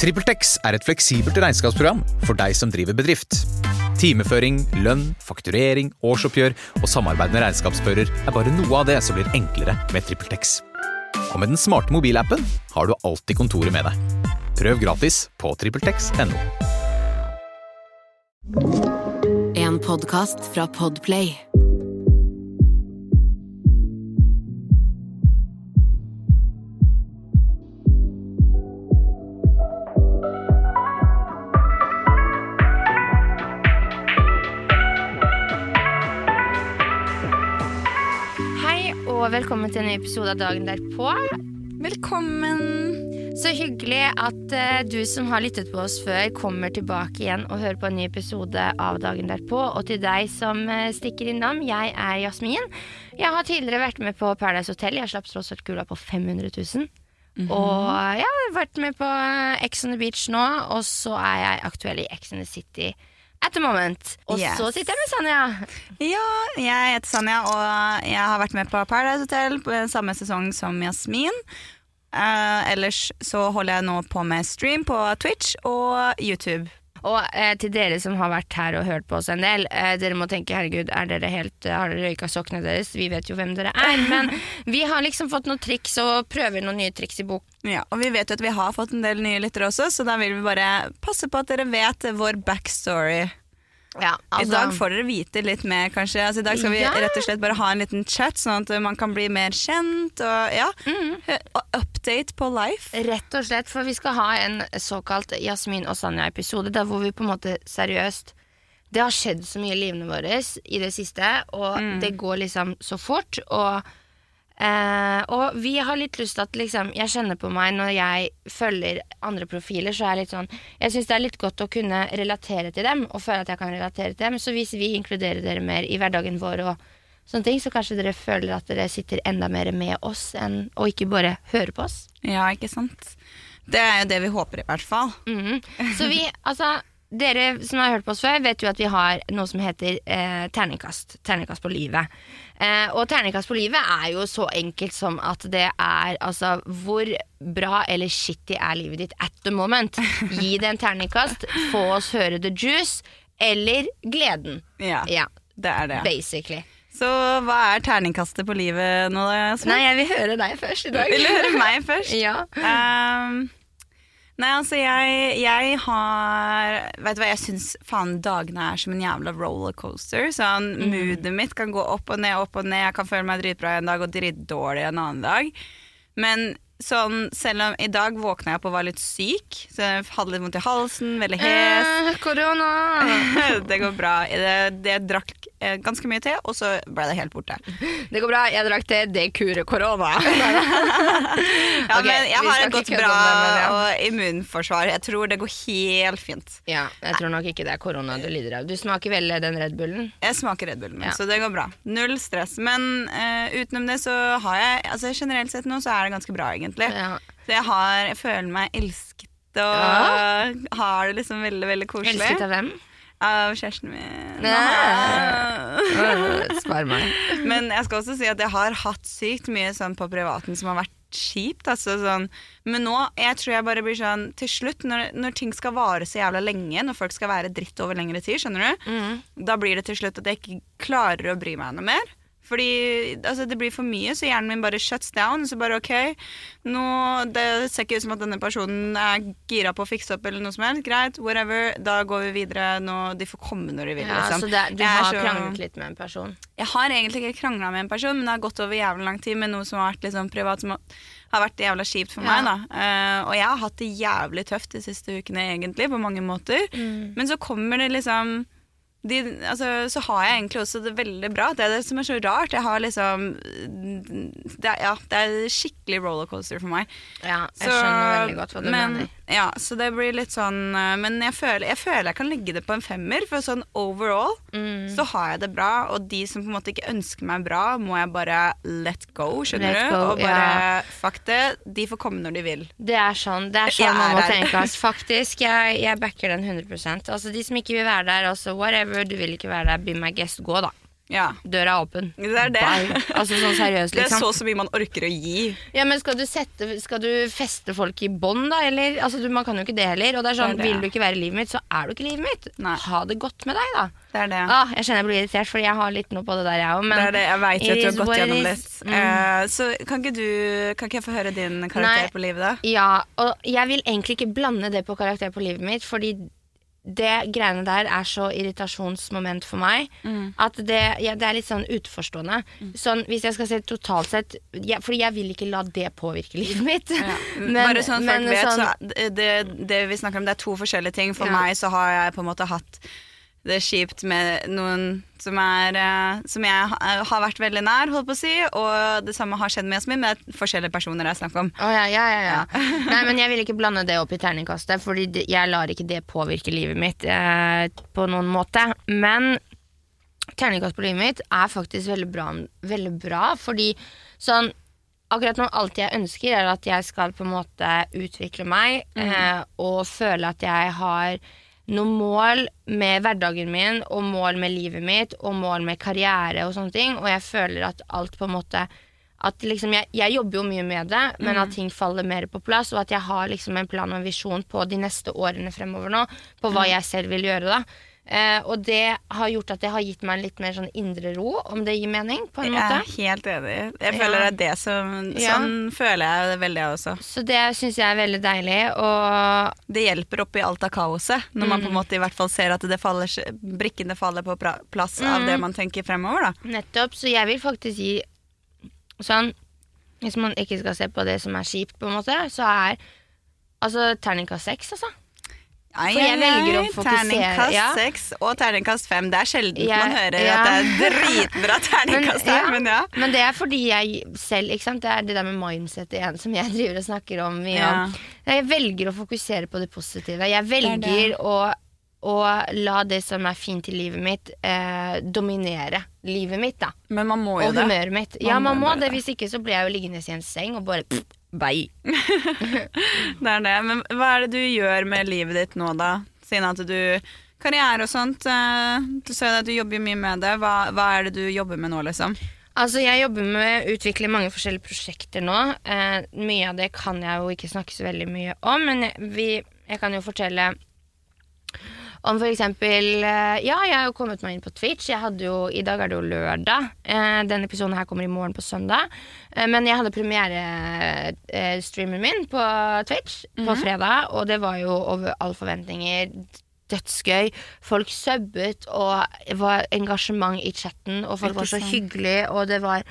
TrippelTex et fleksibelt regnskapsprogram for deg som driver bedrift. Timeføring, lønn, fakturering, årsoppgjør og samarbeidende regnskapsfører bare noe av det som blir enklere med TrippelTex. Og med den smarte mobilappen har du alltid kontoret med deg. Prøv gratis på TrippelTex.no. En podcast fra Podplay. Og velkommen til en ny episode av Dagen derpå. Velkommen. Så hyggelig at du som har lyttet på oss før kommer tilbake igjen og hører på en ny episode av Dagen derpå. Og til deg som stikker innom, jeg Jasmin. Jeg har tidligere vært med på Paradise Hotel. Jeg slapp tross alt kula på 500 000. Og jeg har vært med på Ex on the Beach nå, og så jeg aktuell i Ex on the City at the moment. Og så sitter jeg med Sanja. Ja, jeg heter Sanja, og jeg har vært med på Paradise Hotel på samme sesong som Jasmin. Ellers så holder jeg nå på med stream på Twitch og YouTube. Og til dere som har vært her og hørt på oss en del, dere må tenke, herregud, har dere røyka sokkene deres? Vi vet jo hvem dere men vi har liksom fått noen triks og prøver noen nye triks i bok. Ja, og vi vet jo at vi har fått en del nye lyttere også, så da vil vi bare passe på at dere vet vår backstory. Ja, altså, I dag får dere vite litt mer, kanskje. Altså, I dag skal vi rett og slett bare ha en liten chat, sånn at man kan bli mer kjent og og update på life. Rett og slett, for vi skal ha en såkalt Jasmin og Sanja-episode, der hvor vi på en måte seriøst, det har skjedd så mye i livene våre i det siste, og det går liksom så fort, og vi har litt lyst til at liksom, jeg kjenner på meg når jeg følger andre profiler, så litt sånn, jeg synes det litt godt å kunne relatere til dem, og føle at jeg kan relatere til dem, så hvis vi inkluderer dere mer i hverdagen vår og sånne ting, så kanskje dere føler at dere sitter enda mer med oss, og ikke bare hører på oss. Ja, ikke sant? Det jo det vi håper i hvert fall. Så vi, altså, dere som har hørt på oss før vet jo at vi har noe som heter terningkast på livet. Og terningkast på livet jo så enkelt som at det altså hvor bra eller shitty livet ditt at the moment. Gi det en terningkast, få oss høre the juice, eller gleden. Ja, det det. Basically. Så hva terningkastet på livet nå da? Nei, jeg vil høre deg først i dag. Vil du høre meg først? Ja. Nei, altså jeg har, vet du hva, jeg synes faen dagene som en jævla rollercoaster, sånn moodet mitt kan gå opp og ned, jeg kan føle meg dritbra en dag og dritdårlig en annen dag, men sånn, selv om i dag våkna jeg opp og var litt syk, så jeg hadde litt vondt i halsen, veldig hes. Korona! Det går bra. Jeg drakk ganske mye te, og så ble det helt borte. Det går bra, jeg drakk te, det kurer korona. Ja, okay, men jeg har et godt bra og immunforsvar. Jeg tror det går helt fint. Ja, jeg tror nok ikke det korona du lider av. Du smaker vel den Red Bullen? Jeg smaker Red Bullen, så det går bra. Null stress. Men utenom det så har jeg, altså generelt sett nå så det ganske bra egentlig. Ja. Så jeg føler meg elsket og har det liksom veldig, veldig koselig. Elsket av hvem? Av kjæresten min. Spar meg. Men jeg skal også si at jeg har hatt sykt mye sånn på privaten som har vært kjipt, altså sånn. Men nå, jeg tror jeg bare blir sånn til slutt, når ting skal vare så jævla lenge, når folk skal være dritt over lengre tid, skjønner du? Da blir det til slutt at jeg ikke klarer å bry meg noe mer. Fordi altså, det blir for mye, så hjernen min bare shuts down. Så bare ok, nå, det ser ikke ut som at denne personen gira på å fikse opp eller noe som helst. Greit, whatever, da går vi videre. De får komme når de vil. Ja, liksom. Så du har kranglet litt med en person? Jeg har egentlig ikke kranglet med en person, men det har gått over jævlig lang tid med noe som har vært liksom privat, som har vært jævla kjipt for meg da. Og jeg har hatt det jævlig tøft de siste ukene egentlig, på mange måter. Men så kommer det liksom... så har jeg egentlig også det veldig bra. Det det som så rart. Jeg har liksom det skikkelig rollercoaster for meg. Ja, jeg skjønner veldig godt hva du mener. Ja, så det blir litt sånn. Men jeg føler jeg kan legge det på en 5, for sånn overall så har jeg det bra. Og de som på en måte ikke ønsker meg bra, må jeg bare let go, skjønner du? Og bare fuck det, de får komme når de vil. Det sånn man må tenke. Faktisk, jeg backer den 100%. Altså de som ikke vil være der, altså whatever, du vil ikke være der, be my guest, gå da. døra er åpen. Det det. Bye. Altså sånn seriøst, liksom. Det så mye man orker å gi. Ja, men skal du feste folk i bånd da, eller? Altså, man kan jo ikke det heller. Og det sånn, vil du ikke være i livet mitt, så er du ikke i livet mitt. Nei. Ha det godt med deg, da. Det det. Jeg kjenner jeg blir irritert, fordi jeg har litt noe på det der, jeg også. Men det jeg vet at du har gått gjennom litt. Så kan ikke jeg få høre din karakter på livet, da? Ja, og jeg vil egentlig ikke blande det på karakter på livet mitt, fordi det greiene der er så irritasjonsmoment for meg at det er litt sånn utforstående. Sånn, hvis jeg skal se totalt sett fordi jeg vil ikke la det påvirke livet mitt. Men, bare sånn folk vet, så det vi snakker om, det er to forskjellige ting. For meg så har jeg på en måte hatt det kjipt med noen som jeg har vært veldig nær, holdt på å si, og det samme har skjedd med Jasmin, men det er forskjellige personer jeg snakker om. Ja. Nei, men jeg vil ikke blande det opp i terningkastet, fordi jeg lar ikke det påvirke livet mitt på noen måte. Men terningkast på livet mitt er faktisk veldig bra, fordi sånn, akkurat nå alt jeg ønsker er at jeg skal på en måte utvikle meg, og føle at jeg har noen mål med hverdagen min, og mål med livet mitt, og mål med karriere og sånne ting, og jeg føler at alt på en måte, at liksom jeg jobber jo mye med det, men at ting faller mer på plass, og at jeg har liksom en plan og en visjon på de neste årene fremover nå, på hva jeg selv vil gjøre da. Og det har gjort at det har gitt meg litt mer sånn indre ro, om det gir mening på en måte. Jeg er helt enig. Jeg føler det er det sånn føler jeg det veldig også. Så det synes jeg er veldig deilig, og det hjelper opp i alt av kaoset, når man på en måte i hvert fall ser at brikkene faller på plass av det man tenker fremover da. Nettopp, så jeg vil faktisk gi sånn, hvis man ikke skal se på det som er kjipt på en måte, så er altså terningkast 6 altså. For jeg velger å fokusere terningkast 6 og terningkast 5. Det er sjelden man hører at det er dritbra terningkast her, men det er fordi jeg selv, ikke sant, det er det der med mindset igjen som jeg driver og snakker om mye om. Jeg velger å fokusere på det positive. Jeg velger å la det som er fint i livet mitt dominere livet mitt da. Men man må jo og humøret mitt. Man må det. Hvis ikke så blir jeg jo liggende i en seng og bare bye. Det er det. Men hva er det du gjør med livet ditt nå da? Siden at du karriere og sånt, du sier at du jobber mye med det. Hva er det du jobber med nå liksom? Altså jeg jobber med å utvikle mange forskjellige prosjekter nå. Mye av det kan jeg jo ikke snakke så veldig mye om, men jeg kan jo fortelle om for eksempel, jeg har jo kommet meg inn på Twitch. I dag er det jo lørdag. Denne episoden her kommer i morgen på søndag. Men jeg hadde premiere-streamen min på Twitch på fredag, og det var jo over all forventninger. Dødsgøy. Folk subbet, og det var engasjement i chatten, og folk var så hyggelige, og det var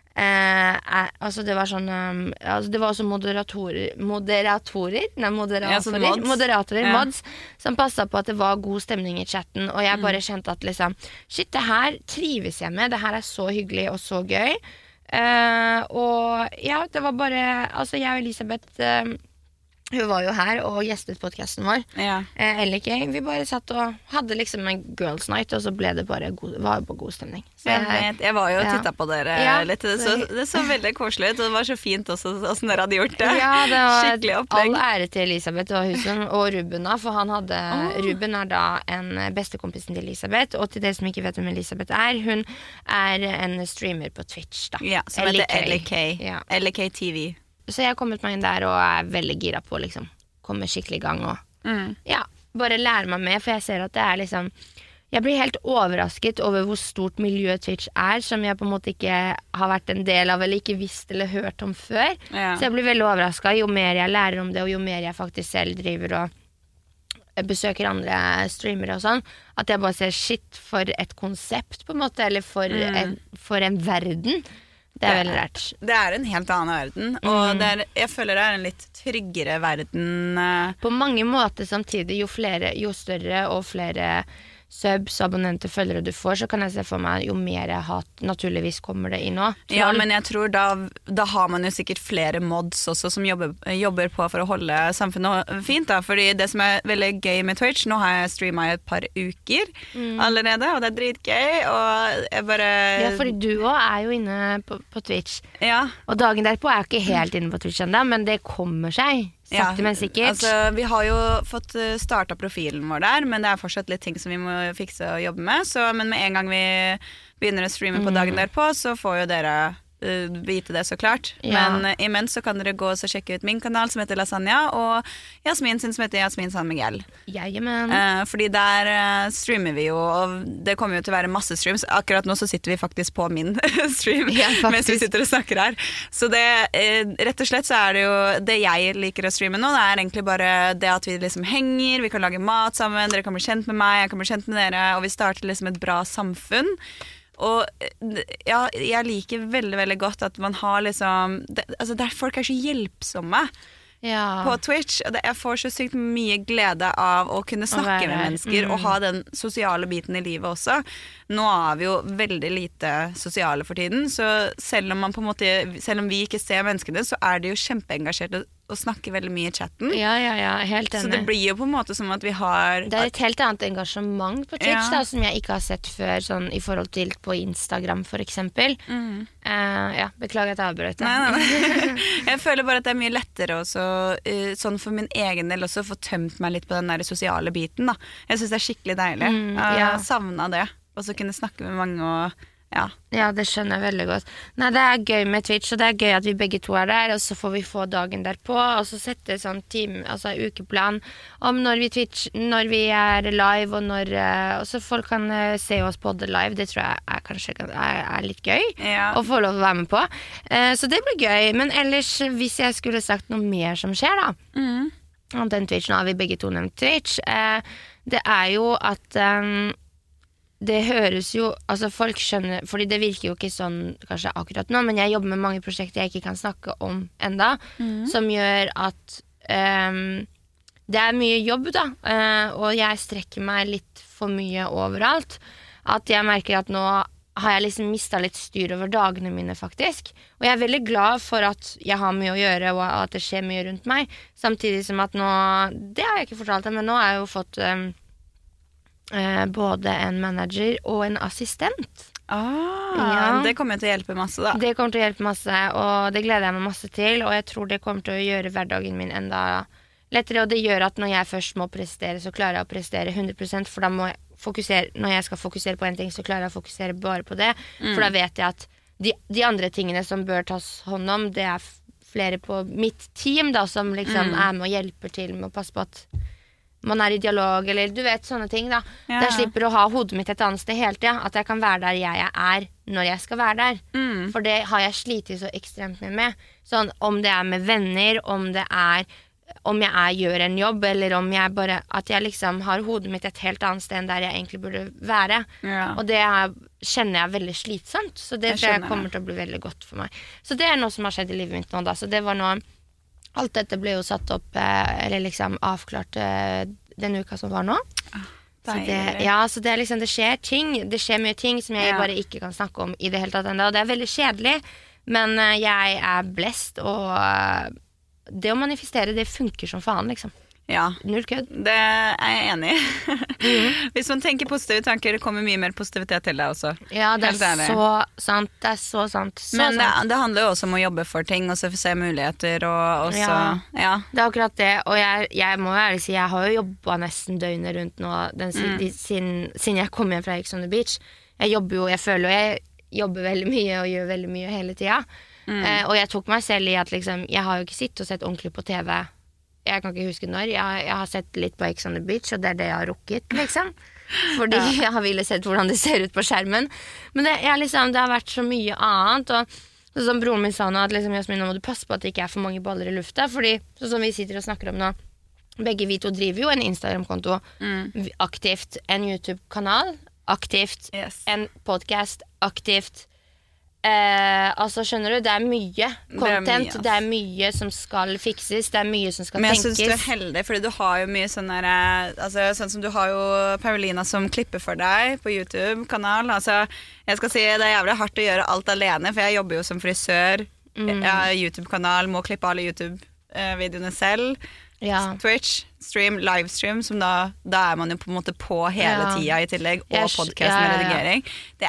altså det var sånn det var også moderatorer, mods som passet på at det var god stemning i chatten, og jeg bare kjente at liksom, shit, det her trives jeg med, det her er så hyggelig og så gøy, og ja, det var bare, altså jeg og Elisabeth hun var jo her og gjestet podcasten vår eller ikke, vi bare satt og hadde liksom en girls night, og så ble det bare god stemning. Så jeg var jo og tittet på dere litt, det så veldig koselig ut, og det var så fint også hvordan dere hadde gjort det. Det var skikkelig opplegg. All ære til Elisabeth og Ruben da, for Ruben er da en bestekompisen til Elisabeth, og til dere som ikke vet hvem Elisabeth er, hun er en streamer på Twitch da. Ja, som heter LK TV. Så jeg har kommet meg inn der og er veldig gira på å liksom komme skikkelig i gang og bare lære meg med, for jeg ser at det er liksom, jeg blir helt overrasket over hvor stort miljø Twitch er, som jeg på en måte ikke har vært en del av eller ikke visst eller hørt om før. Så jeg blir veldig overrasket jo mer jeg lærer om det, og jo mer jeg faktisk selv driver og besøker andre streamere og sånn, at jeg bare ser shit for et konsept på en måte, eller for en verden. Det er veldig rart. Det er en helt annen verden, og jeg føler det er en litt tryggere verden. På mange måter samtidig, jo større og flere subs, abonnenter, følgere du får, så kan jeg se for meg jo mer jeg har, naturligvis kommer det inn nå. Ja, men jeg tror da har man jo sikkert flere mods også som jobber på for å holde samfunnet fint da, fordi det som er veldig gøy med Twitch, nå har jeg streamet i et par uker allerede, og det er dritgøy, og jeg bare... Ja, fordi du også er jo inne på Twitch, og dagen derpå er jeg ikke helt inne på Twitch enda, men det kommer seg. Sakte, men sikkert. Altså, vi har jo fått startet profilen vår der, men det er fortsatt litt ting som vi må fikse og jobbe med, men med en gang vi begynner å streame på dagen derpå, så får jo dere vite det så klart. Men imens så kan dere gå og sjekke ut min kanal som heter Lasagna, og Jasmin sin som heter Jasmin San Miguel. Fordi der streamer vi jo, og det kommer jo til å være masse streams. Akkurat nå så sitter vi faktisk på min stream mens vi sitter og snakker her. Så det, rett og slett så er det jo det jeg liker å streame nå, det er egentlig bare det at vi liksom henger, vi kan lage mat sammen, dere kan bli kjent med meg, jeg kan bli kjent med dere, og vi starter liksom et bra samfunn. Og ja, jeg liker veldig, veldig godt at man har liksom der folk er så hjelpsomme på Twitch. Jeg får så sykt mye glede av å kunne snakke med mennesker og ha den sosiale biten i livet også. Nå er vi jo veldig lite sosiale for tiden, så selv om man på en måte, selv om vi ikke ser menneskene, så er det jo kjempeengasjert å snakke veldig mye i chatten. Ja, helt enig. Så det blir jo på en måte som at vi har... Det er et helt annet engasjement på Twitch da, som jeg ikke har sett før, sånn i forhold til på Instagram for eksempel. Beklager at jeg avbrøt det. Nei. Jeg føler bare at det er mye lettere også, sånn for min egen del også, få tømt meg litt på den der sosiale biten da. Jeg synes det er skikkelig deilig. Jeg har savnet det. Og så kunne snakke med mange og... Ja, det skjønner jeg veldig godt. Nei, det er gøy med Twitch, og det er gøy at vi begge to er der, og så får vi få dagen derpå, og så sette sånn ukeplan om når vi er live, og når så folk kan se oss på det live. Det tror jeg kanskje er litt gøy å få lov å være med på. Så det blir gøy. Men ellers, hvis jeg skulle sagt noe mer som skjer da, om den Twitch, nå har vi begge to nevnt Twitch, det er jo at... det høres jo, altså folk skjønner, fordi det virker jo ikke sånn kanskje akkurat nå, men jeg jobber med mange prosjekter jeg ikke kan snakke om enda, som gjør at det er mye jobb da, og jeg strekker meg litt for mye overalt, at jeg merker at nå har jeg liksom mistet litt styr over dagene mine faktisk, og jeg er veldig glad for at jeg har mye å gjøre, og at det skjer mye rundt meg, samtidig som at nå, det har jeg ikke fortalt deg, men nå har jeg jo fått... både en manager og en assistent. Det kommer til å hjelpe masse da. Det kommer til å hjelpe masse, og det gleder jeg meg masse til, og jeg tror det kommer til å gjøre hverdagen min enda lettere, og det gjør at når jeg først må prestere, så klarer jeg å prestere 100%, for da må jeg fokusere, når jeg skal fokusere på en ting, så klarer jeg å fokusere bare på det, for da vet jeg at de andre tingene som bør tas hånd om, det er flere på mitt team da, som liksom er med og hjelper til med å passe på at man er i dialog, eller du vet, sånne ting da. Jeg slipper å ha hodet mitt et annet sted hele tiden, at jeg kan være der jeg er når jeg skal være der. For det har jeg slitet så ekstremt mye med. Sånn, om det er med venner, om jeg gjør en jobb, eller om jeg bare, at jeg liksom har hodet mitt et helt annet sted enn der jeg egentlig burde være. Og det kjenner jeg veldig slitsomt, så det tror jeg kommer til å bli veldig godt for meg. Så det er noe som har skjedd i livet mitt nå da, så det var noe... Alt dette ble jo satt opp, eller liksom avklart den uka som var nå. Så det er liksom, det skjer mye ting som jeg bare ikke kan snakke om i det hele tatt enda, og det er veldig kjedelig, men jeg er blest, og det å manifestere, det funker som faen, liksom. Null kødd. Det er jeg enig i. Hvis man tenker positive tanker, det kommer mye mer positivitet til deg også. Ja, det er så sant. Det er så sant. Men det handler jo også om å jobbe for ting, og så se muligheter, og også, det er akkurat det, og jeg må jo ærlig si, jeg har jo jobbet nesten døgnet rundt nå, siden jeg kom hjem fra Ex on the Beach. Jeg føler jo jeg jobber veldig mye, og gjør veldig mye hele tiden. Og jeg tok meg selv i at liksom, jeg har jo ikke sittet og sett ordentlig på TV. Jeg kan ikke huske når. Jeg har sett litt på Ex on the Beach, og det er det jeg har rukket, liksom. Fordi jeg har ville sett hvordan det ser ut på skjermen. Men det har vært så mye annet, og som broren min sa nå, at liksom, Jasmin, nå må du passe på at det ikke er for mange baller i lufta, fordi sånn som vi sitter og snakker om nå, begge vi to driver jo en Instagram-konto aktivt, en YouTube-kanal aktivt, en podcast aktivt. Altså skjønner du, det er mye content, det er mye som skal fikses, det er mye som skal tenkes. Men jeg synes du er heldig, fordi du har jo mye sånn der, altså, sånn som du har jo Paulina som klipper for deg på YouTube-kanal. Altså, jeg skal si det er jævlig hardt å gjøre alt alene, for jeg jobber jo som frisør. Jeg har YouTube-kanal, må klippe alle YouTube videoene selv. Twitch, stream, livestream, som da man jo på en måte på hele tida i tillegg, og podcast med redigering. Det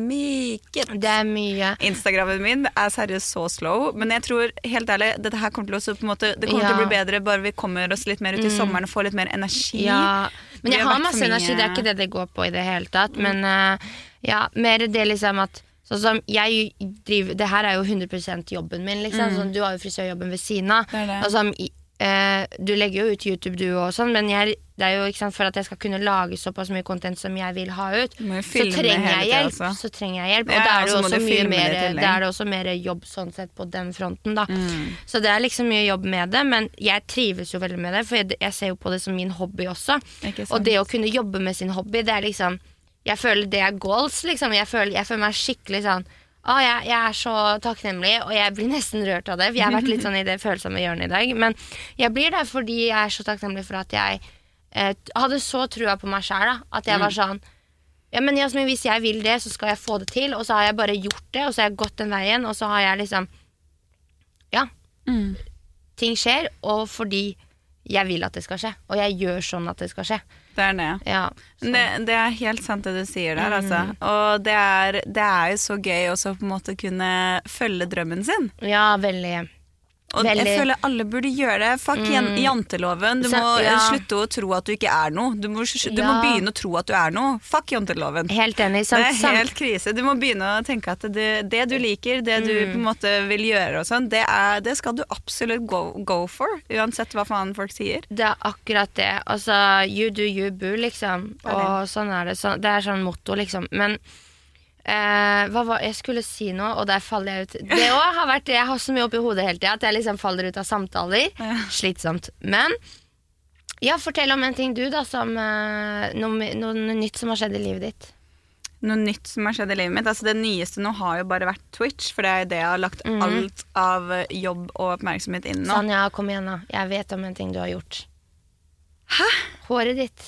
mye. Instagrammen min seriøst så slow, men jeg tror, helt ærlig, dette her kommer til å på en måte, det kommer til å bli bedre bare vi kommer oss litt mer ut i sommeren og får litt mer energi. Men jeg har masse energi, det ikke det går på i det hele tatt, men mer det liksom at sånn som jeg driver, det her jo 100% jobben min, liksom, sånn, du har jo frisørjobben ved siden av, og sånn, du legger jo ut YouTube du og sånn, men det jo ikke sant, for at jeg skal kunne lage såpass mye content som jeg vil ha ut, så trenger jeg hjelp, og da det også mye mer, det det også mer jobb sånn sett på den fronten da. Så det liksom mye jobb med det, men jeg trives jo veldig med det, for jeg ser jo på det som min hobby også, og det å kunne jobbe med sin hobby, det liksom, jeg føler det goals liksom, jeg føler meg skikkelig sånn, jeg så takknemlig, og jeg blir nesten rørt av det, for jeg har vært litt sånn i det følsomme hjørnet i dag, men jeg blir der fordi jeg så takknemlig for at jeg hadde så trua på meg selv da, at jeg var sånn, men Jasmin, hvis jeg vil det, så skal jeg få det til, og så har jeg bare gjort det, og så har jeg gått den veien, og så har jeg liksom, ting skjer, og fordi jeg vil at det skal skje, og jeg gjør sånn at det skal skje. Det det helt sant det du sier der, altså. Og det jo så gøy også på en måte kunne følge drømmen sin. Ja, veldig. Og jeg føler alle burde gjøre det. Fuck janteloven. Du må slutte å tro at du ikke noe. Du må begynne å tro at du noe. Fuck janteloven. Helt enig. Det helt krise. Du må begynne å tenke at det du liker, det du på en måte vil gjøre og sånn, det skal du absolutt go for, uansett hva faen folk sier. Det akkurat det. Altså, you do you, boo, liksom. Og sånn det. Det sånn motto, liksom. Men hva var jeg skulle si nå, og der faller jeg ut. Det også har vært, jeg har så mye opp i hodet hele tiden at jeg liksom faller ut av samtaler. Slitsomt. Men fortell om en ting du da, som noe nytt som har skjedd i livet ditt. Noe nytt som har skjedd i livet mitt. Altså det nyeste nå har jo bare vært Twitch, for det det jeg har lagt alt av jobb og oppmerksomhet inn nå. Sånn, kom igjen da. Jeg vet om en ting du har gjort. Hæ? Håret ditt.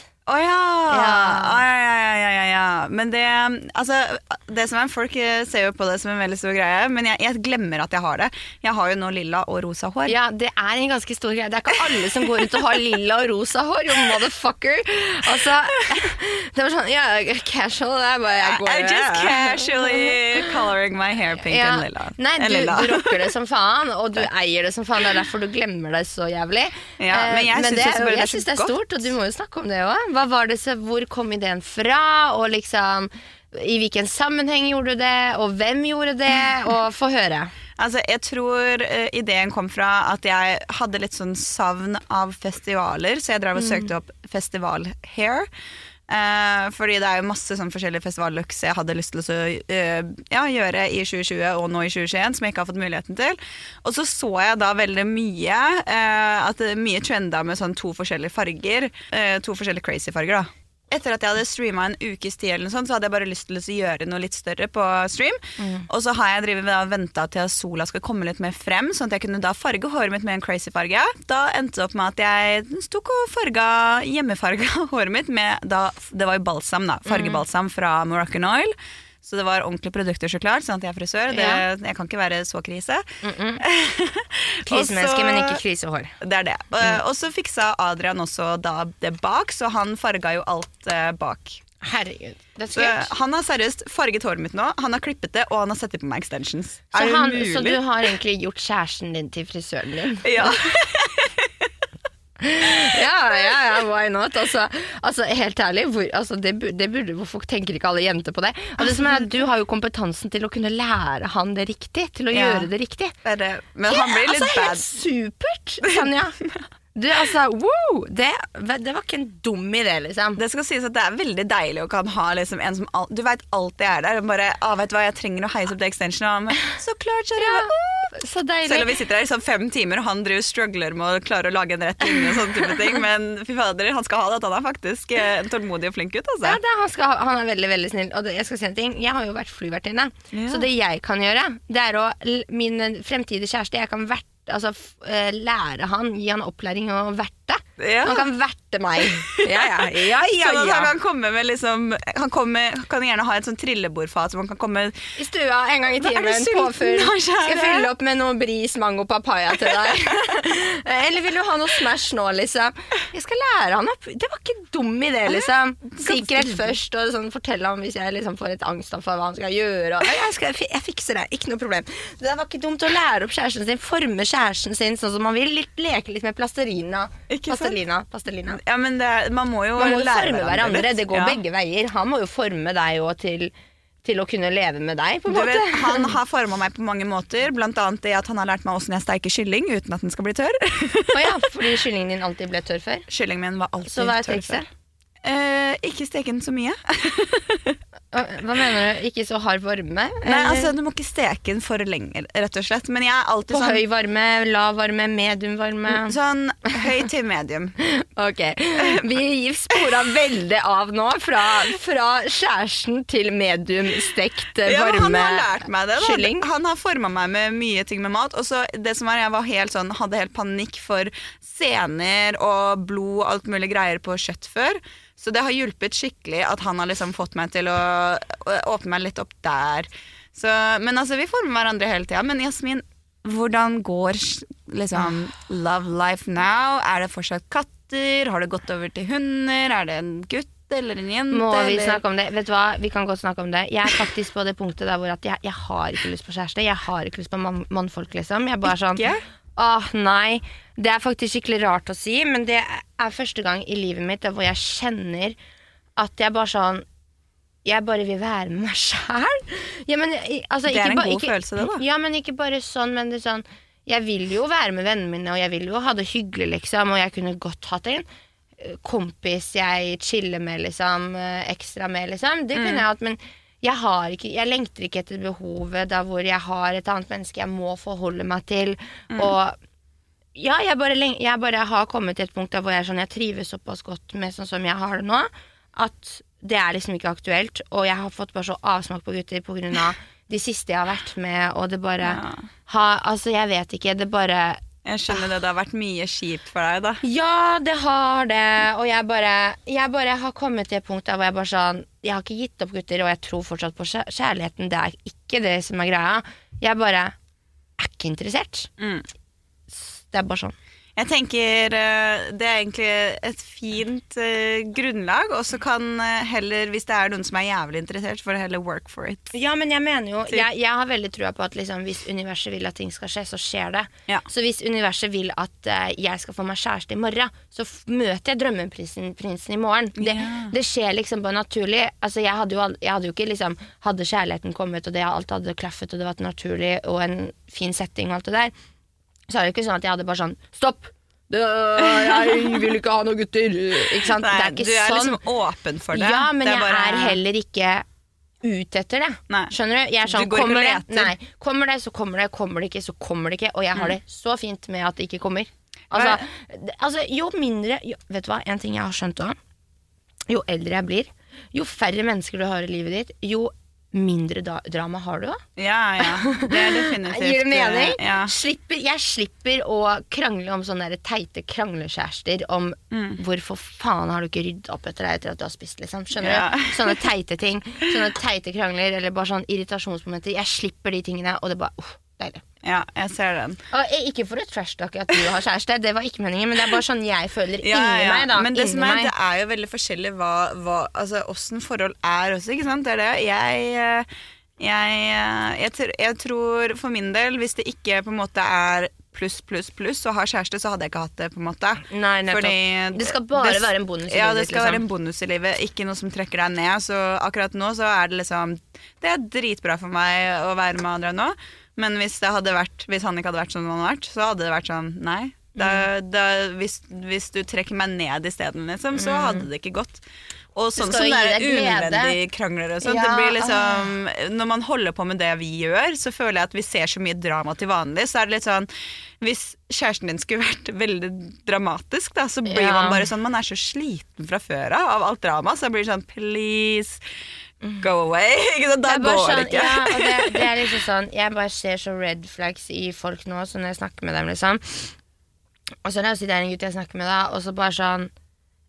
Men det, altså, det som folk ser jo på det som en veldig stor greie, men jeg glemmer at jeg har det. Jeg har jo nå lilla og rosa hår. Ja, det en ganske stor greie. Det ikke alle som går ut og har lilla og rosa hår, you motherfucker. Altså, det var sånn, casual, det bare jeg går. I just casually coloring my hair pink and lilla. Nei, du rocker det som faen, og du eier det som faen, det derfor du glemmer det så jævlig. Men jeg synes det stort, og du må jo snakke om det også. Hva var det, hvor kom ideen fra, og liksom i hvilken sammenheng gjorde du det, og hvem gjorde det, og få høre. Altså, jeg tror ideen kom fra at jeg hadde litt sånn savn av festivaler, så jeg drev og søkte opp festival-hair, fordi det jo masse sånn forskjellige festivallooks jeg hadde lyst til å gjøre i 2020 og nå i 2021 som jeg ikke har fått muligheten til, og så jeg da veldig mye at mye trenda med sånn to forskjellige farger, to forskjellige crazy farger da. Etter at jeg hadde streamet en ukes tid eller noe sånt, så hadde jeg bare lyst til å gjøre noe litt større på stream, og så har jeg ventet til at sola skal komme litt mer frem, sånn at jeg kunne da farge håret mitt med en crazy farge. Da endte det opp med at jeg tok og hjemmefarga håret mitt med, det var jo balsam da, fargebalsam fra Moroccan Oil, så det var ordentlige produkter så klart, sånn at jeg frisør, jeg kan ikke være så krise. Krisemenneske, men ikke krisehår. Det det. Og så fiksa Adrian også da det bak, så han farga jo alt bak. Herregud, så han har seriøst farget håret mitt nå, han har klippet det, og han har sett det på meg extensions. Så du har egentlig gjort kjæresten din til frisøren din? Ja. Why not? Altså helt ærlig, det burde, hvorfor tenker ikke alle jenter på det? Og det som at du har jo kompetansen til å kunne lære han det riktig, til å gjøre det riktig. Men han blir litt bad. Helt supert, Sanja. Du, wow, det var ikke en dum idé, liksom. Det skal sies at det veldig deilig å kan ha liksom en som, du vet alt det der, og bare, vet du hva, jeg trenger å heise opp det extensionen, så klart, så deilig. Selv om vi sitter her i sånn 5 timer, og han driver struggler med å klare å lage en rett linje og sånne type ting, men fy fader, han skal ha det, at han faktisk en tålmodig og flink ut, altså. Ja, han veldig, veldig snill, og jeg skal si en ting, jeg har jo vært flyvertinne, så det jeg kan gjøre, det å min fremtidige kjæreste, jeg kan lære han, gi han opplæring og verte. Han kan verte etter meg. Ja. Sånn at han kan komme med liksom, kan gjerne ha et sånn trillebordfat som han kan komme I stua en gang I timen, påfyll. Skal jeg fylle opp med noe bris, mango, papaya til deg? Eller vil du ha noe Smash nå, liksom? Jeg skal lære han opp. Det var ikke dum idé, liksom. Sikkerhet først, og sånn, fortelle ham hvis jeg liksom får et angst for hva han skal gjøre. Og jeg fikser det, ikke noe problem. Det var ikke dumt å lære opp kjæresten sin, forme kjæresten sin sånn som man vil, leke litt med plastelina. Ja, men man må jo lære forme hverandre. Det går begge veier. Han må jo forme deg også til å kunne leve med deg, på en måte. Vet, han har formet meg på mange måter, blant annet det at han har lært meg hvordan jeg steker kylling uten at den skal bli tørr. Ja, fordi kyllingen din alltid ble tørr før? Kyllingen min var alltid så hva tørr før. Ikke steke den så mye. Hva mener du? Ikke så hard varme? Nei, altså du må ikke steke den for lenge, rett og slett. Men jeg alltid på sånn høy varme, lav varme, medium varme? Sånn høy til medium. Ok, vi sporet veldig av nå fra kjæresten til medium stekt varme han har lært meg det da. Kylling. Han har formet meg med mye ting med mat. Og så det som jeg var helt sånn, hadde helt panikk for sener og blod og alt mulig greier på kjøtt før. Så det har hjulpet skikkelig at han har liksom fått meg til å åpne meg litt opp der. Så, men altså, vi former hverandre hele tiden. Men Jasmin, hvordan går liksom love life now? Er det fortsatt katter? Har det gått over til hunder? Er det en gutt eller en jente? Må vi snakke om det? Vet du hva? Vi kan godt snakke om det. Jeg er faktisk på det punktet der hvor at jeg har ikke lyst på kjæreste. Jeg har ikke lyst på mannfolk, liksom. Jeg bare sånn... nei, det er faktisk skikkelig rart å si, men det er første gang I livet mitt hvor jeg kjenner at jeg bare sånn, jeg bare vil være med meg selv. Ja, men, altså, det en god følelse det da. Ja, men ikke bare sånn, men det sånn, jeg vil jo være med vennene mine, og jeg vil jo ha det hyggelig, liksom, og jeg kunne godt hatt en kompis jeg chiller med, liksom, ekstra med, liksom. Det kunne jeg hatt, men jeg lengter ikke etter behovet der hvor jeg har et annet menneske jeg må forholde meg til og ja, jeg bare har kommet til et punkt der hvor jeg trives såpass godt med sånn som jeg har det nå at det liksom ikke aktuelt og jeg har fått bare så avsmak på gutter på grunn av de siste jeg har vært med og det bare altså jeg vet ikke, det bare Jeg skjønner det har vært mye kjipt for deg da. Ja, det har det. Og jeg bare har kommet til et punkt der hvor jeg bare sånn, jeg har ikke gitt opp gutter, og jeg tror fortsatt på kjærligheten. Det ikke det som greia. Jeg bare ikke interessert. Det bare sånn. Jeg tenker det egentlig et fint grunnlag, og så kan heller, hvis det noen som jævlig interessert, for heller work for it. Ja, men jeg mener jo, jeg har veldig trua på at liksom, hvis universet vil at ting skal skje, så skjer det. Ja. Så hvis universet vil at jeg skal få meg kjæreste I morgen, så møter jeg drømmeprinsen I morgen. Det skjer liksom bare naturlig. Altså, jeg hadde jo ikke liksom, hadde kjærligheten kommet, og alt hadde klaffet, og det var naturlig, og en fin setting og alt det der, så det jo ikke sånn at jeg hadde bare sånn stopp, jeg vil ikke ha noen gutter ikke sant? Nei, det ikke du sånn liksom åpen for det. Ja, men jeg bare... heller ikke ut etter det. Nei. Skjønner du? Jeg sånn, du går ikke og leter. Nei, kommer det, så kommer det. Kommer det ikke, så kommer det ikke. Og jeg har det så fint med at det ikke kommer. Altså jo mindre vet du hva, en ting jeg har skjønt også jo eldre jeg blir, jo færre mennesker du har I livet ditt, jo mindre drama har du da? Ja, det definitivt. Gir det mening? Ja. Jeg slipper å krangle om sånne der teite kranglekjærester om hvorfor faen har du ikke ryddet opp etter deg etter at du har spist, liksom. Skjønner du? Sånne teite ting, sånne teite krangler, eller bare sånn irritasjonsmomenter. Jeg slipper de tingene, og det bare, deilig. Ja, jeg ser den. Og ikke for et trash-talk at du har kjæreste, det var ikke meningen, men det bare sånn jeg føler inni meg da. Men det som det jo veldig forskjellig altså, hvordan forhold også, ikke sant? Det det. Jeg tror for min del, hvis det ikke på en måte pluss og har kjæreste, så hadde jeg ikke hatt det på en måte. Nei, nettopp. Det skal bare være en bonus I livet. Ja, det skal være en bonus I livet, ikke noe som trekker deg ned. Så akkurat nå så det liksom, det dritbra for meg å være med andre nå. Men hvis han ikke hadde vært sånn han hadde vært, så hadde det vært sånn, nei. Hvis du trekker meg ned I stedet, liksom, så hadde det ikke gått. Og sånn som det unødvendige krangler og sånt, det blir liksom, når man holder på med det vi gjør, så føler jeg at vi ser så mye drama til vanlig, så det litt sånn, hvis kjæresten din skulle vært veldig dramatisk da, så blir man bare sånn, man så sliten fra før av alt drama, så blir det sånn, please, go away, da går sånn, det ikke. Ja, og det liksom sånn, jeg bare ser så red flags I folk nå, så når jeg snakker med dem liksom, og så når jeg sitter en gutt jeg snakker med da, og så bare sånn,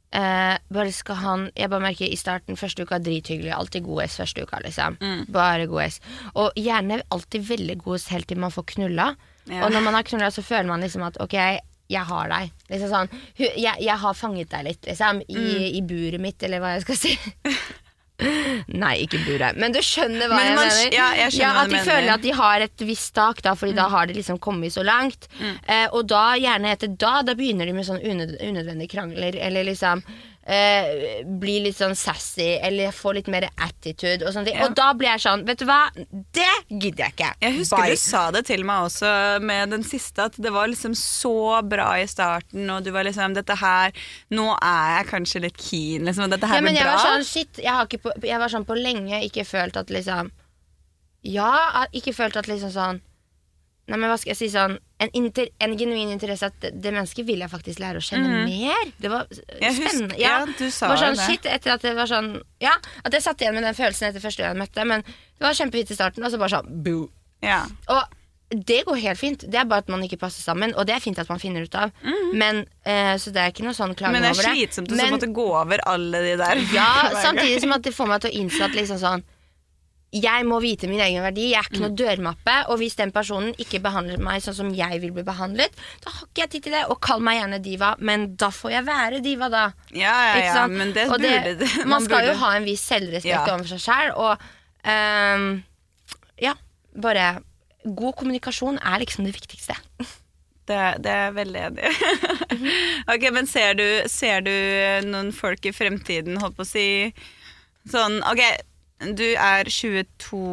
bare skal han jeg bare merker i starten, første uka drithyggelig, alltid god S første uka liksom, bare god S og gjerne alltid veldig god S helt til man får knulla og når man har knulla så føler man liksom at ok, jeg har deg liksom sånn, jeg har fanget deg litt liksom, i buret mitt eller hva jeg skal si nei, ikke buret, men du skjønner hva jeg mener jeg skjønner at de føler at de har et visst tak da, fordi da har de liksom kommet så langt og da gjerne etter da begynner de med sånn unødvendige krangler eller liksom blir litt sånn sassy eller får litt mer attitude og sånt og da blir jeg sånn, vet du hva det gidder jeg ikke jeg husker du sa det til meg også med den siste at det var liksom så bra i starten og du var liksom, dette her nå jeg kanskje litt keen liksom, dette her men bra jeg var sånn, shit, jeg var sånn på lenge ikke følt at liksom ikke følt at liksom sånn nei, men hva skal jeg si sånn en genuin interesse at det mennesket vil jeg faktisk lære å kjenne mer det var spennende du sa var sånn, det shit, etter at det var sånn at jeg satt igjen med den følelsen etter første gang jeg møtte men det var kjempefint i starten og så bare sånn, boo og det går helt fint, det bare at man ikke passer sammen og det fint at man finner ut av men, så det ikke noe sånn klaging over det men det slitsomt å så måtte gå over alle de der samtidig som at det får meg til å innse at liksom sånn jeg må vite min egen verdi, jeg ikke noe dørmappe og hvis den personen ikke behandler meg sånn som jeg vil bli behandlet da har ikke jeg tid til det, og kall meg gjerne diva men da får jeg være diva da men det og burde man skal jo ha en viss selvrespekt overfor seg selv og bare god kommunikasjon liksom det viktigste det veldig enig ok, men ser du noen folk i fremtiden holdt på å si sånn, ok du 23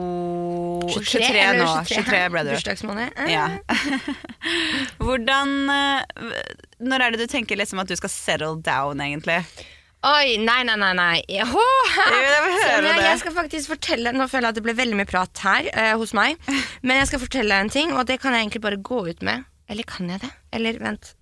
nå 23 ble du bursdagsmåned hvordan når det du tenker liksom at du skal settle down egentlig oi, nei jeg skal faktisk fortelle nå føler jeg at det ble veldig mye prat her hos meg men jeg skal fortelle en ting og det kan jeg egentlig bare gå ut med eller kan jeg det? Eller vent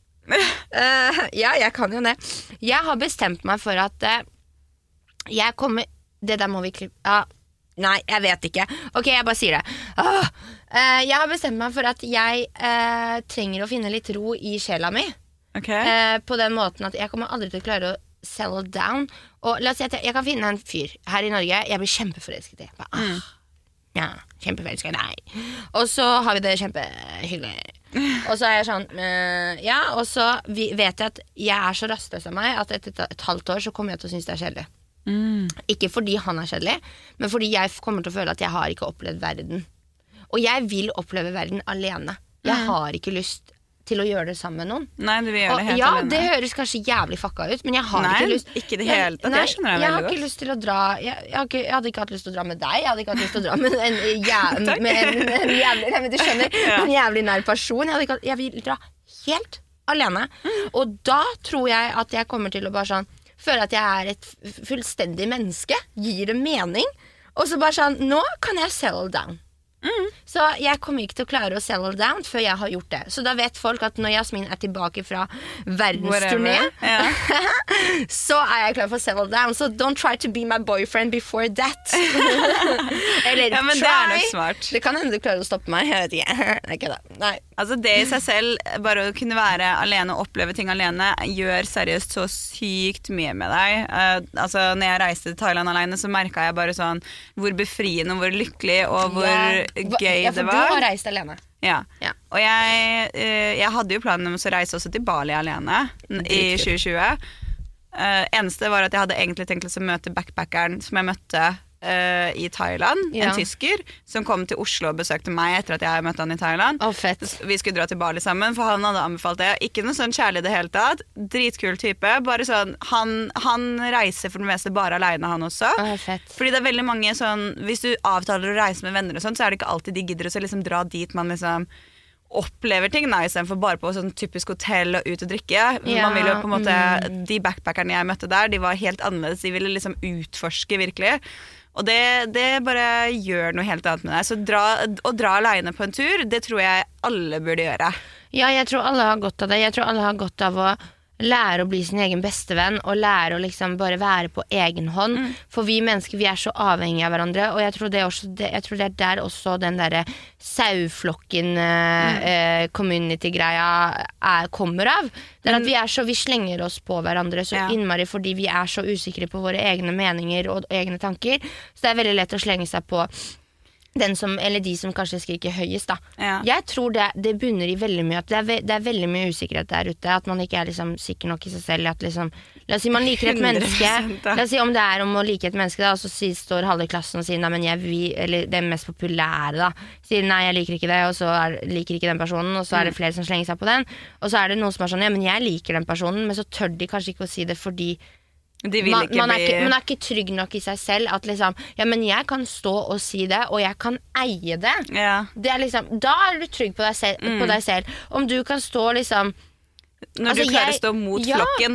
jeg kan jo det jeg har bestemt meg for at jeg kommer det der må vi klippe nei, jeg vet ikke ok, jeg bare sier det jeg har bestemt meg for at jeg trenger å finne litt ro i sjela mi på den måten at jeg kommer aldri til å klare å settle down og la oss si at jeg kan finne en fyr her i Norge jeg blir kjempeforelsket i kjempeforelsket i deg og så har vi det kjempehyggelig og så jeg sånn og så vet jeg at jeg så rastløs av meg at etter et halvt år så kommer jeg til å synes det kjedelig ikke fordi han kjedelig men fordi jeg kommer til å føle at jeg har ikke opplevd verden og jeg vil oppleve verden alene jeg har ikke lyst til å gjøre det sammen med noen nei, du vil gjøre det helt alene det høres kanskje jævlig fucka ut men jeg har ikke lyst ikke det helt at jeg skjønner deg jeg har veldig ikke lyst til å dra jeg hadde ikke hatt lyst til å dra med deg jeg hadde ikke hatt lyst til å dra med en jævlig men du skjønner en jævlig nær person jeg vil dra helt alene og da tror jeg at jeg kommer til å bare sånn føler at jeg et fullstendig menneske gir det mening og så bare sånn, nå kan jeg settle down så jeg kommer ikke til å klare å settle down før jeg har gjort det så da vet folk at når Jasmin tilbake fra verdensturné så jeg klar for å settle down so don't try to be my boyfriend before that eller men try det nok smart det kan hende du klarer å stoppe meg jeg vet ikke nei. Altså det i seg selv bare å kunne være alene og oppleve ting alene gjør seriøst så sykt mye med deg altså når jeg reiste til Thailand alene så merket jeg bare sånn hvor befriende og hvor lykkelig og hvor gøy det var. Du har reist alene. Ja. Og jeg hadde jo planen om å reise også til Bali alene i 2020. Eneste var at jeg hadde egentlig tenkt å møte backpackeren som jeg møtte i Thailand, en tysker som kom til Oslo og besøkte meg etter at jeg møtte han i Thailand. Fett. Vi skulle dra til Bali sammen, for han hadde anbefalt det. Ikke noe sånn kjærlig det hele tatt. Dritkul type. Bare sånn, han reiser for det meste bare alene, han også. Fett. Fordi det veldig mange sånn, hvis du avtaler å reise med venner og sånt, så det ikke alltid de gidder å liksom dra dit man liksom opplever ting nice for bare på sånn typisk hotell og ut og drikke. Man vil jo på en måte, de backpackerne jeg møtte der, de var helt annerledes. De ville liksom utforske virkelig. Og det bare gjør noe helt annet med deg. Så å dra alene på en tur, det tror jeg alle burde gjøre. Ja, jeg tror alle har godt av det. Jeg tror alle har godt av å lære å bli sin egen bestevenn, og lære å liksom bare være på egen hånd, for vi mennesker, vi så avhengige av hverandre, og jeg tror det der også den der sauflokken community-greia kommer av. Det at vi slenger oss på hverandre så innmari fordi vi så usikre på våre egne meninger og egne tanker, så det veldig lett å slenge seg på eller de som kanskje skriker høyest da. Jeg tror det bunner i veldig mye at det veldig mye usikkerhet der ute, at man ikke liksom sikker nok i seg selv, at liksom, la oss si man liker et menneske, la oss si om det om å like et menneske da, og så står halve klassen og sier, nei, men eller det mest populære da, sier nei, jeg liker ikke det, og så liker ikke den personen, og så det flere som slenger seg på den, og så det noen som sånn, ja, men jeg liker den personen, men så tør de kanskje ikke å si det fordi man ikke trygg nok i seg selv at liksom, ja, men jeg kan stå og si det, og jeg kan eie det. Det liksom, da du trygg på deg selv. Om du kan stå liksom når du klarer å stå mot flokken,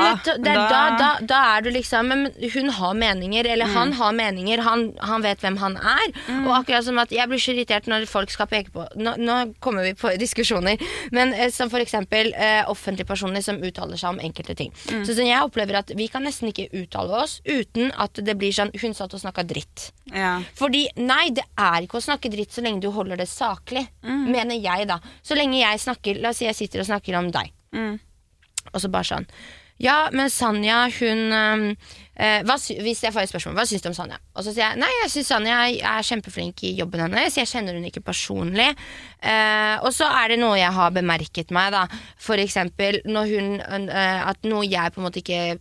da du liksom, men hun har meninger, eller han har meninger, han vet hvem han og akkurat som at jeg blir så irritert når folk skal peke på, nå kommer vi på diskusjoner, men som for eksempel offentlige personer som uttaler seg om enkelte ting. Så sånn, jeg opplever at vi kan nesten ikke uttale oss uten at det blir sånn, hun satt og snakket dritt. Fordi, nei, det ikke å snakke dritt så lenge du holder det saklig, mener jeg da. Så lenge jeg snakker, la oss si jeg sitter og snakker om deg, og så bare sånn, ja, men Sanja, hun hvis jeg får et spørsmål, hva synes du om Sanja? Og så sier jeg, nei, jeg synes Sanja kjempeflink i jobben hennes, jeg kjenner hun ikke personlig, og så det noe jeg har bemerket meg da, for eksempel når at noe jeg på en måte ikke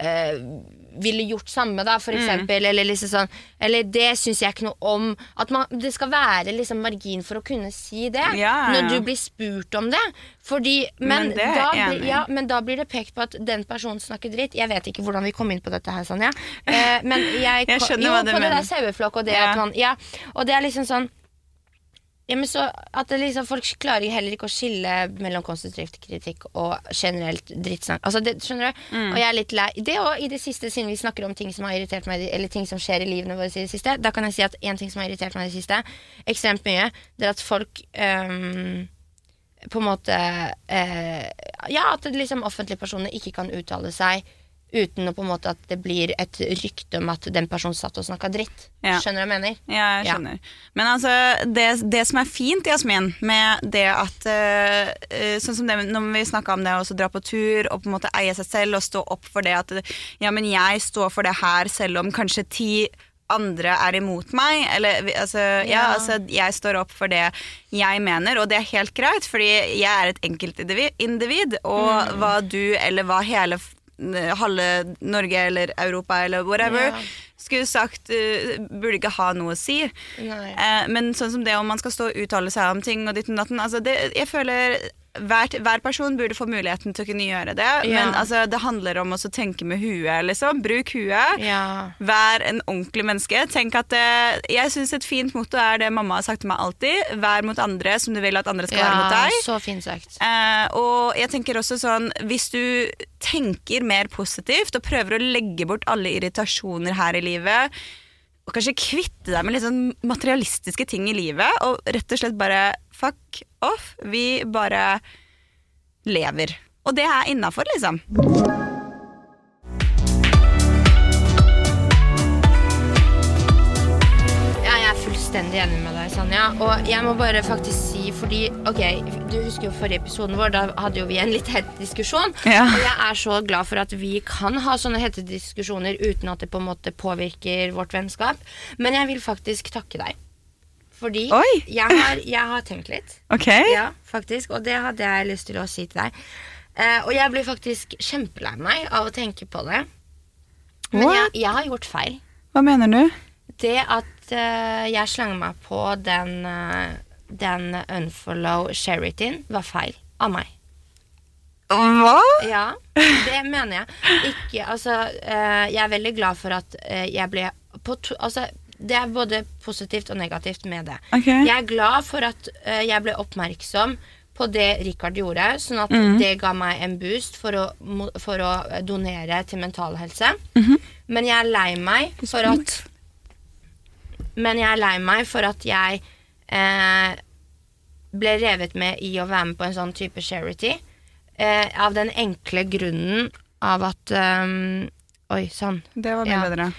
ville gjort samme da, for eksempel, eller liksom sånn, eller det synes jeg ikke noe om, at det skal være liksom margin for å kunne si det, når du blir spurt om det, fordi, men da blir det pekt på at den personen snakker dritt, jeg vet ikke hvordan vi kom inn på dette her, Sanja, men jeg skjønner hva du mener. På det der saueflokk, og det at man, og det liksom sånn, ja, men så at det liksom, folk klarer heller ikke å skille mellom konstruktiv kritikk og generelt drittsnakk. Altså, det, skjønner du? Og jeg litt lei. Det også i det siste, siden vi snakker om ting som har irritert meg, eller ting som skjer i livene våre i det siste, da kan jeg si at en ting som har irritert meg i det siste, ekstremt mye, det at folk på en måte at liksom offentlige personer ikke kan uttale seg uten å på en måte at det blir et rykte om at den personen satt og snakket dritt. Skjønner du hva jeg mener? Ja, jeg skjønner. Men altså, det som fint, Jasmin, med det at sånn som det, når vi snakket om det å dra på tur og på en måte eie seg selv og stå opp for det at, ja, men jeg står for det her selv om kanskje 10 andre imot meg, eller altså, jeg står opp for det jeg mener, og det helt greit, fordi jeg et enkelt individ, og hva du, eller hva hele halve Norge eller Europa eller whatever skulle sagt, burde ikke ha noe å si. Men sånn som det om man skal stå og uttale seg om ting og ditt og datten, altså jeg føler hver person burde få muligheten til å kunne gjøre det, men altså, det handler om å tenke med huet, liksom. Bruk huet. Vær en ordentlig menneske. Tenk at jeg synes et fint motto det mamma har sagt til meg alltid. Vær mot andre som du vil at andre skal være mot deg. Så fint sagt. Og jeg tenker også sånn, hvis du tenker mer positivt og prøver å legge bort alle irritasjoner her i livet, og kanskje kvitte deg med litt sånn materialistiske ting i livet, og rett og slett bare fuck off, vi bare lever. Og det innenfor, liksom. Jeg fullstendig enig med deg, Sanja. Og jeg må bare faktisk si, fordi, ok, du husker jo forrige episoden vår, da hadde jo vi en litt hett diskusjon, og jeg så glad for at vi kan ha sånne hette diskusjoner uten at det på en måte påvirker vårt vennskap. Men jeg vil faktisk takke deg. Fordi jeg har tenkt litt. Ja, faktisk, og det hadde jeg lyst til å si til deg. Og jeg blir faktisk kjempelei meg av å tenke på det. Men jeg har gjort feil. Hva mener du? Det at jeg slang meg på den unfollow Sheraton var feil av meg. Hva? Ja, det mener jeg. Ikke, altså, jeg veldig glad for at jeg ble altså, det både positivt og negativt med det. Jeg glad for at jeg ble oppmerksom på det Richard gjorde, sånn at det ga meg en boost for å donere til mental helse. Men jeg lei meg for at jeg ble revet med i å være med på en sånn type charity av den enkle grunnen av at oi, sånn. Det var mye bedre.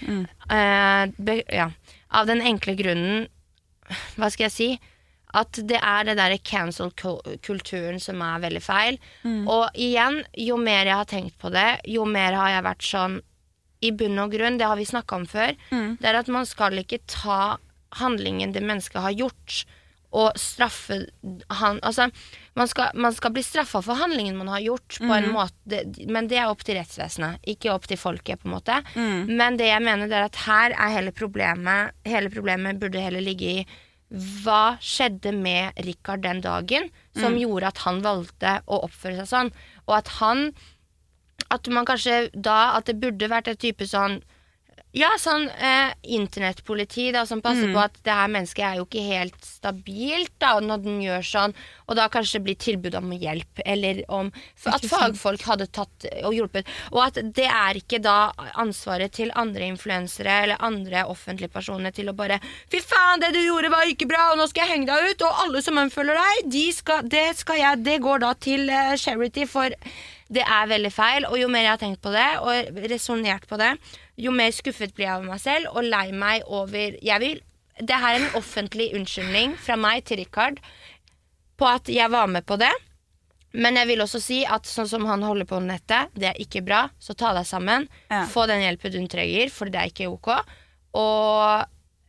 Av den enkle grunnen, hva skal jeg si, at det det der cancel-kulturen som veldig feil. Og igjen, jo mer jeg har tenkt på det, jo mer har jeg vært sånn, i bunn og grunn, det har vi snakket om før, det at man skal ikke ta handlingen det mennesket har gjort, og straffe han, altså, man skal bli straffet for handlingen man har gjort på en måte, men det opp til rettsvesenet, ikke opp til folket på en måte. Men det jeg mener det at her hele problemet burde heller ligge i hva skjedde med Rikard den dagen som gjorde at han valgte å oppføre seg sånn, og at man kanskje da, at det burde vært et type sånn internettpoliti da, som passer på at det her mennesket jo ikke helt stabilt da, når den gjør sånn, og da kanskje blir tilbud om hjelp, eller om at fagfolk hadde tatt og hjulpet, og at det ikke da ansvaret til andre influensere eller andre offentlige personer til å bare, fy faen, det du gjorde var ikke bra, og nå skal jeg henge deg ut, og alle som anfølger deg, det går da til charity, for det veldig feil, og jo mer jeg har tenkt på det, og resonert på det, jo mer skuffet blir jeg av meg selv, og lei meg over, det her en offentlig unnskyldning fra meg til Rikard, på at jeg var med på det, men jeg vil også si at sånn som han holder på nettet, det ikke bra, så ta deg sammen, få den hjelpen du trenger, for det ikke ok, og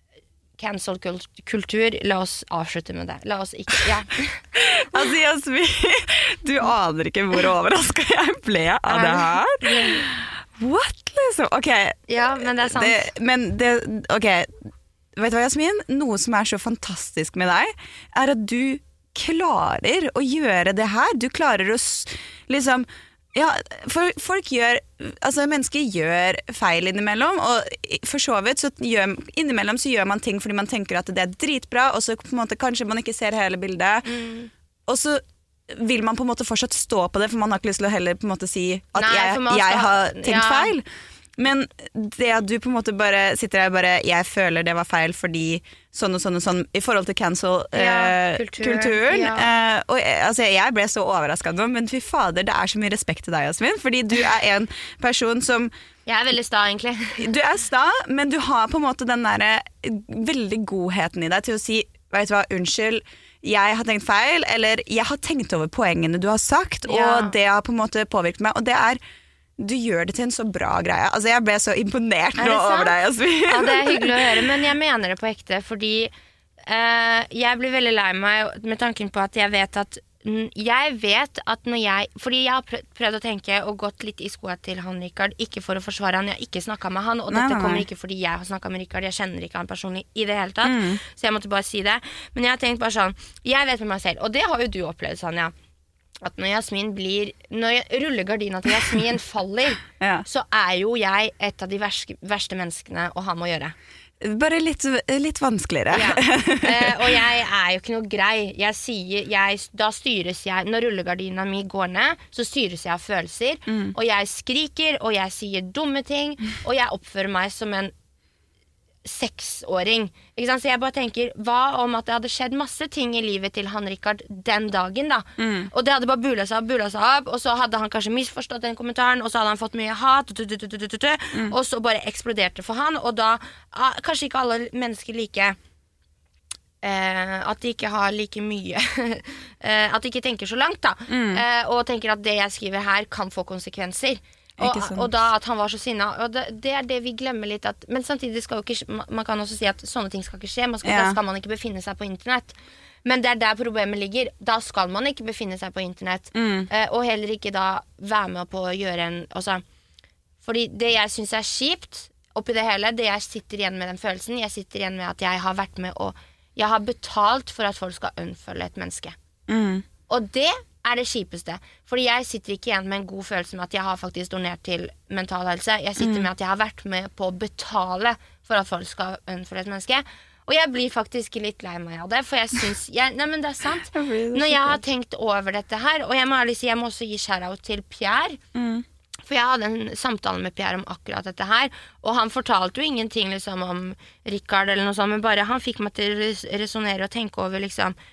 cancel-kultur, la oss avslutte med det. La oss ikke, Altså, Jasmin, du aner ikke hvor overrasket jeg ble av det her. What, liksom? Ok. Ja, men det sant. Ok, vet du hva, Jasmin? Noe som så fantastisk med deg, at du klarer å gjøre det her. Du klarer å liksom... Ja, for folk mennesker gjør feil innimellom, og for så vidt så innimellom så gjør man ting fordi man tenker at det dritbra, og så på en måte kanskje man ikke ser hele bildet, og så vil man på en måte fortsatt stå på det, for man har ikke lyst til å heller på en måte si at jeg har tenkt feil. Men det at du på en måte bare sitter der og bare, jeg føler det var feil fordi sånn og sånn og sånn, i forhold til cancel-kulturen. Og altså, jeg ble så overrasket nå, men fy fader, det så mye respekt til deg, Jasmin, fordi du en person som... Jeg veldig sta, egentlig. Du sta, men du har på en måte den der veldig godheten i deg til å si, vet du hva, unnskyld, jeg har tenkt feil, eller jeg har tenkt over poengene du har sagt, og det har på en måte påvirket meg, og det du gjør det til en så bra greie. Altså, jeg ble så imponert nå over deg, Jasmin. Ja, det hyggelig å høre, men jeg mener det på ekte, fordi jeg blir veldig lei meg med tanken på at jeg vet at når jeg, fordi jeg har prøvd å tenke og gått litt i skoene til han Rikard, ikke for å forsvare han, jeg har ikke snakket med han, og dette kommer ikke fordi jeg har snakket med Rikard, jeg kjenner ikke han personlig i det hele tatt, så jeg måtte bare si det. Men jeg har tenkt bare sånn, jeg vet med meg selv, og det har jo du opplevd, Sanja, at når rullegardina til Jasmin faller, så jo jeg et av de verste menneskene å ha med å gjøre. Bare litt vanskeligere. Og jeg jo ikke noe grei. Da styres jeg, når rullegardina mi går ned, så styres jeg av følelser, og jeg skriker, og jeg sier dumme ting, og jeg oppfører meg som en 6-åring, ikke sant? Så jeg bare tenker, hva om at det hadde skjedd masse ting i livet til han Rikard den dagen da, og det hadde bare bulet seg opp, og så hadde han kanskje misforstått den kommentaren, og så hadde han fått mye hat, og så bare eksploderte for han, og da kanskje ikke alle mennesker at de ikke har like mye at de ikke tenker så langt da, og tenker at det jeg skriver her kan få konsekvenser. Og da at han var så sinna, og det det vi glemmer litt at, men samtidig skal jo ikke, man kan også si at sånne ting skal ikke skje, da skal man ikke befinne seg på internett, men det der problemet ligger, da skal man ikke befinne seg på internett, og heller ikke da være med på å gjøre fordi det jeg synes kjipt oppi det hele, det jeg sitter igjen med den følelsen, jeg sitter igjen med at jeg har vært med jeg har betalt for at folk skal unfølge et menneske, og det det kjipeste, fordi jeg sitter ikke igjen med en god følelse med at jeg har faktisk donert til mental helse, jeg sitter med at jeg har vært med på å betale for at folk skal unfølge et menneske, og jeg blir faktisk litt lei meg av det, for jeg synes, nei, men det sant, når jeg har tenkt over dette her, og jeg må ærlig si, jeg må også gi shout-out til Pierre, for jeg hadde en samtale med Pierre om akkurat dette her, og han fortalte jo ingenting liksom om Rikard eller noe sånt, men bare han fikk meg til å resonere og tenke over liksom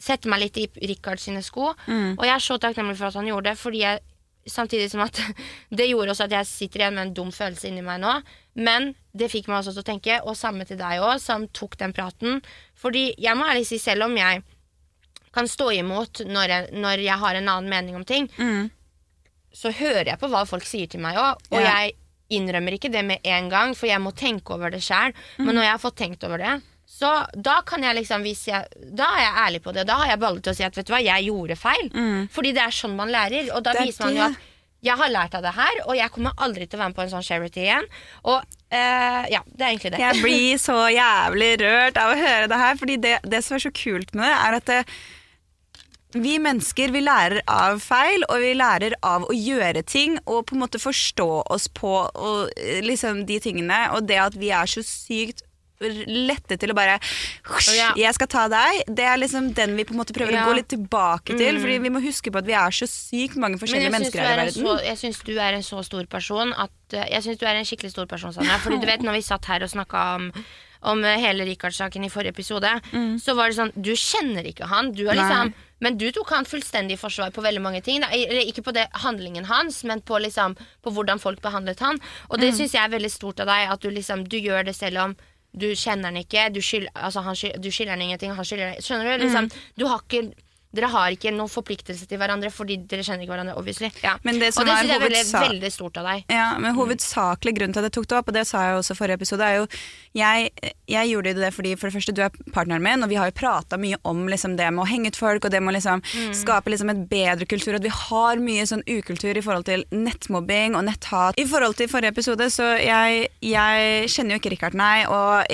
sette meg litt i Rikard sine sko, og jeg så takknemlig for at han gjorde det, fordi samtidig som at det gjorde også at jeg sitter igjen med en dum følelse inni meg nå, men det fikk meg også til å tenke, og samme til deg også, som tok den praten, fordi jeg må ærlig si selv om jeg kan stå imot når jeg har en annen mening om ting, så hører jeg på hva folk sier til meg også, og jeg innrømmer ikke det med en gang, for jeg må tenke over det selv, men når jeg har fått tenkt over det, så da kan jeg liksom, da jeg ærlig på det, da har jeg baller til å si at, vet du hva, jeg gjorde feil, fordi det sånn man lærer, og da viser man jo at jeg har lært av det her, og jeg kommer aldri til å være med på en sånn charity igjen, og det egentlig det. Jeg blir så jævlig rørt av å høre det her, fordi det som så kult med det, at vi mennesker, vi lærer av feil, og vi lærer av å gjøre ting, og på en måte forstå oss på og, liksom de tingene, og det at vi så sykt lette til å bare jeg skal ta deg, det liksom den vi på en måte prøver å gå litt tilbake til, fordi vi må huske på at vi så sykt mange forskjellige mennesker her i verden. Jeg synes du en så stor person at jeg synes du en skikkelig stor person, Sanja, fordi du vet når vi satt her og snakket om hele Rikard-saken i forrige episode, så var det sånn, du kjenner ikke han, du liksom, men du tok han fullstendig forsvar på veldig mange ting, ikke på det handlingen hans, men på, liksom, på hvordan folk behandlet han, og det synes jeg veldig stort av deg, at du, liksom, du gjør det selv om du kjenner han ikke, du skylder han ingenting, han skylder, skjønner du? Liksom, dere har ikke noen forpliktelse til hverandre, fordi dere kjenner ikke hverandre, obviously. Ja. Men det som og det synes jeg er veldig stort av deg. Ja, men hovedsakelig grunn til at jeg tok det opp, og det sa jeg også i forrige episode, jo, jeg gjorde det fordi, for det første, du partneren min, og vi har jo pratet mye om liksom, det med å henge ut folk, og det med å liksom, skape liksom, et bedre kultur, at vi har mye sånn ukultur i forhold til nettmobbing og netthat. I forhold til forrige episode, så jeg kjenner jo ikke Rikard, nei, og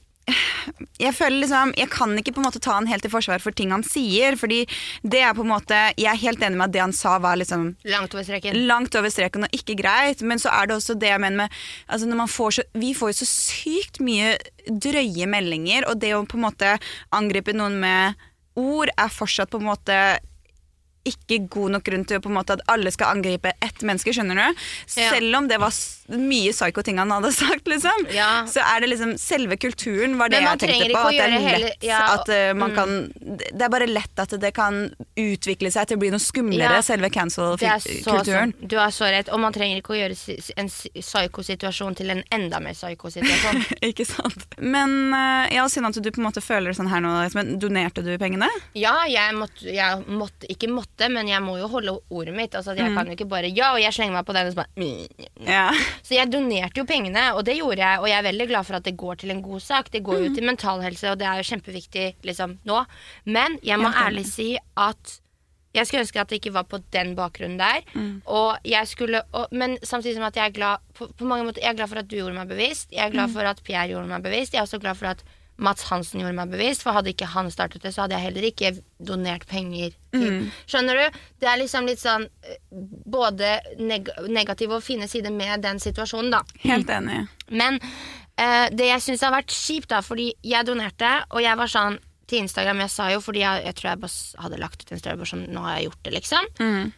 jeg føler liksom, jeg kan ikke på en måte ta han helt i forsvar for ting han sier, fordi det på en måte, jeg helt enig med at det han sa var liksom langt over streken og ikke greit, men så det også det jeg mener med, altså når man vi får jo så sykt mye drøye meldinger, og det å på en måte angripe noen med ord fortsatt på en måte ikke god nok grunn til på en måte at alle skal angripe ett menneske, skjønner du? Selv om det var mye psyko-ting han hadde sagt, liksom. Så det liksom, selve kulturen var det jeg tenkte på, at det lett at man kan, det bare lett at det kan utvikle seg til å bli noe skumlere, selve cancel-kulturen. Du har så rett, og man trenger ikke å gjøre en psyko-situasjon til en enda mer psyko-situasjon. Ikke sant? Men siden at du på en måte føler det sånn her nå, men donerte du pengene? Ja, jeg måtte, men jeg må jo holde ordet mitt, altså jeg kan jo ikke bare, og jeg slenger meg på den og så bare, så jeg donerte jo pengene, og det gjorde jeg, og jeg veldig glad for at det går til en god sak, det går jo til mental helse, og det jo kjempeviktig liksom nå, men jeg må ærlig si at jeg skulle ønske at det ikke var på den bakgrunnen der, og jeg skulle, men samtidig som at jeg glad, på mange måter, jeg glad for at du gjorde meg bevisst, jeg glad for at Pierre gjorde meg bevisst, jeg også glad for at Mats Hansen gjorde meg bevisst, for hadde ikke han startet det, så hadde jeg heller ikke donert penger til. Skjønner du? Det liksom litt sånn både negativ og fine sider med den situasjonen, da. Helt enig. Men det jeg synes har vært kjipt da, fordi jeg donerte, og jeg var sånn til Instagram, jeg sa jo, fordi jeg tror jeg bare hadde lagt ut en story, bare sånn, nå har jeg gjort det, liksom.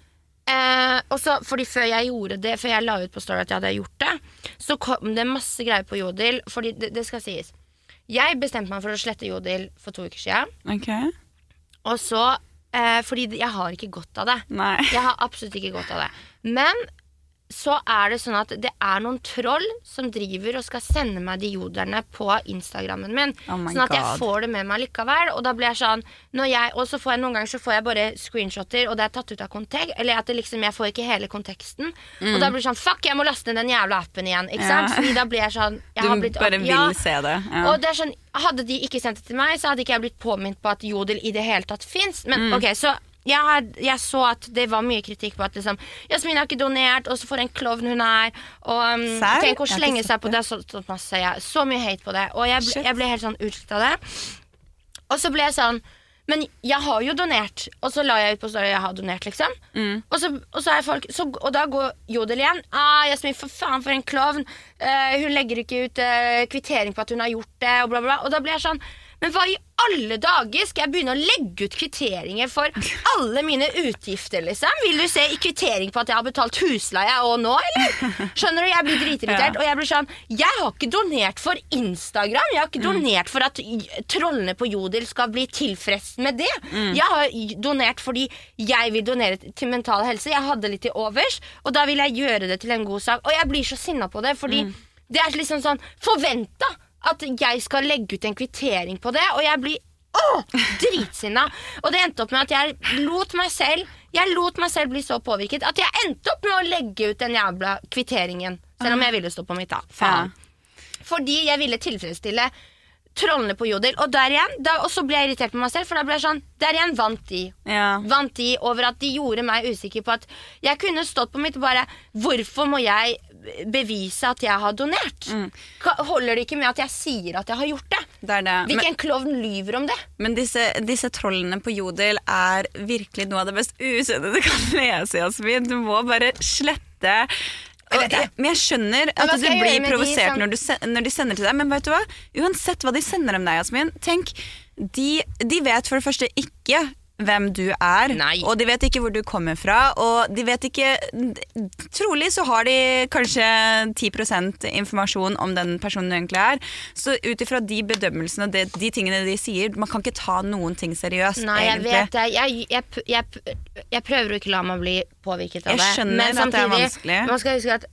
Og så, fordi før jeg gjorde det, før jeg la ut på story at jeg hadde gjort det, så kom det masse greier på Jodel, fordi det skal sies. Jeg bestemte meg for å slette Jodel for 2 uker siden. Okay. Og så, fordi jeg har ikke godt av det. Nei. Jeg har absolutt ikke godt av det. Men så det sånn at det noen troll som driver og skal sende meg de joderne på Instagrammen min. Sånn at jeg får det med meg likevel. Og da blir jeg sånn, og så får jeg noen ganger så får jeg bare screenshotter, og det tatt ut av kontekst, eller at det liksom, jeg får ikke hele konteksten. Og da blir det sånn, fuck, jeg må laste ned den jævla appen igjen, ikke sant? Fordi da blir jeg sånn, du bare vil se det. Ja. Og det sånn, hadde de ikke sendt det til meg, så hadde ikke jeg blitt påminnet på at Jodel i det hele tatt finnes. Men ok, så jeg så at det var mye kritikk på at liksom, Jasmin har ikke donert, og så får en klovn hun og tenk å slenge seg på det, så mye hate på det, og jeg ble helt sånn utslitt av det. Og så ble jeg sånn, men jeg har jo donert, og så la jeg ut på story jeg har donert, liksom. Og så folk, og da går Jodel igjen, Jasmin, for faen, for en klovn, hun legger ikke ut kvittering på at hun har gjort det, og bla bla, og da ble jeg sånn, Men hva i alle dager skal jeg begynne å legge ut kvitteringer for alle mine utgifter, liksom? Vil du se i kvittering på at jeg har betalt husleie og nå, eller? Skjønner du, jeg blir dritirritert, og jeg blir sånn, jeg har ikke donert for Instagram, jeg har ikke donert for at trollene på Jodel skal bli tilfreds med det. Jeg har donert fordi jeg vil donere til mental helse, jeg hadde litt til overs, og da vil jeg gjøre det til en god sak, og jeg blir så sinna på det, fordi det er liksom sånn, forventa at jeg skal legge ut en kvittering på det, og jeg blir dritsinna. Og det endte opp med at jeg lot meg selv bli så påvirket at jeg endte opp med å legge ut den jævla kvitteringen, selv om jeg ville stå på mitt da. Faen. Fordi jeg ville tilfredsstille trollene på Jodel, og der igjen, og så ble jeg irritert på meg selv, for da ble jeg sånn, der igjen vant de over at de gjorde meg usikker på at jeg kunne stått på mitt og bare, hvorfor må jeg bevise at jeg har donert? Holder det ikke med at jeg sier at jeg har gjort det? Det er det. Hvilken klovn lyver om det? Men disse trollene på Jodel er virkelig noe av det mest usønne du kan lese, Jasmin. Du må bare slette. Men jeg skjønner at du blir provosert når de sender til deg. Men vet du hva? Uansett hva de sender om deg, Jasmin, tenk, de vet for det første ikke hvem du er. Nei. Og de vet ikke hvor du kommer fra, og de vet ikke, trolig så har de kanskje 10% informasjon om den personen du egentlig er, så utifra de bedømmelsene og de tingene de sier, man kan ikke ta noen ting seriøst. Nei, jeg egentlig. Vet det, jeg prøver å ikke la meg bli påvirket av det. Jeg skjønner men samtidig, at det er vanskelig. Man skal huske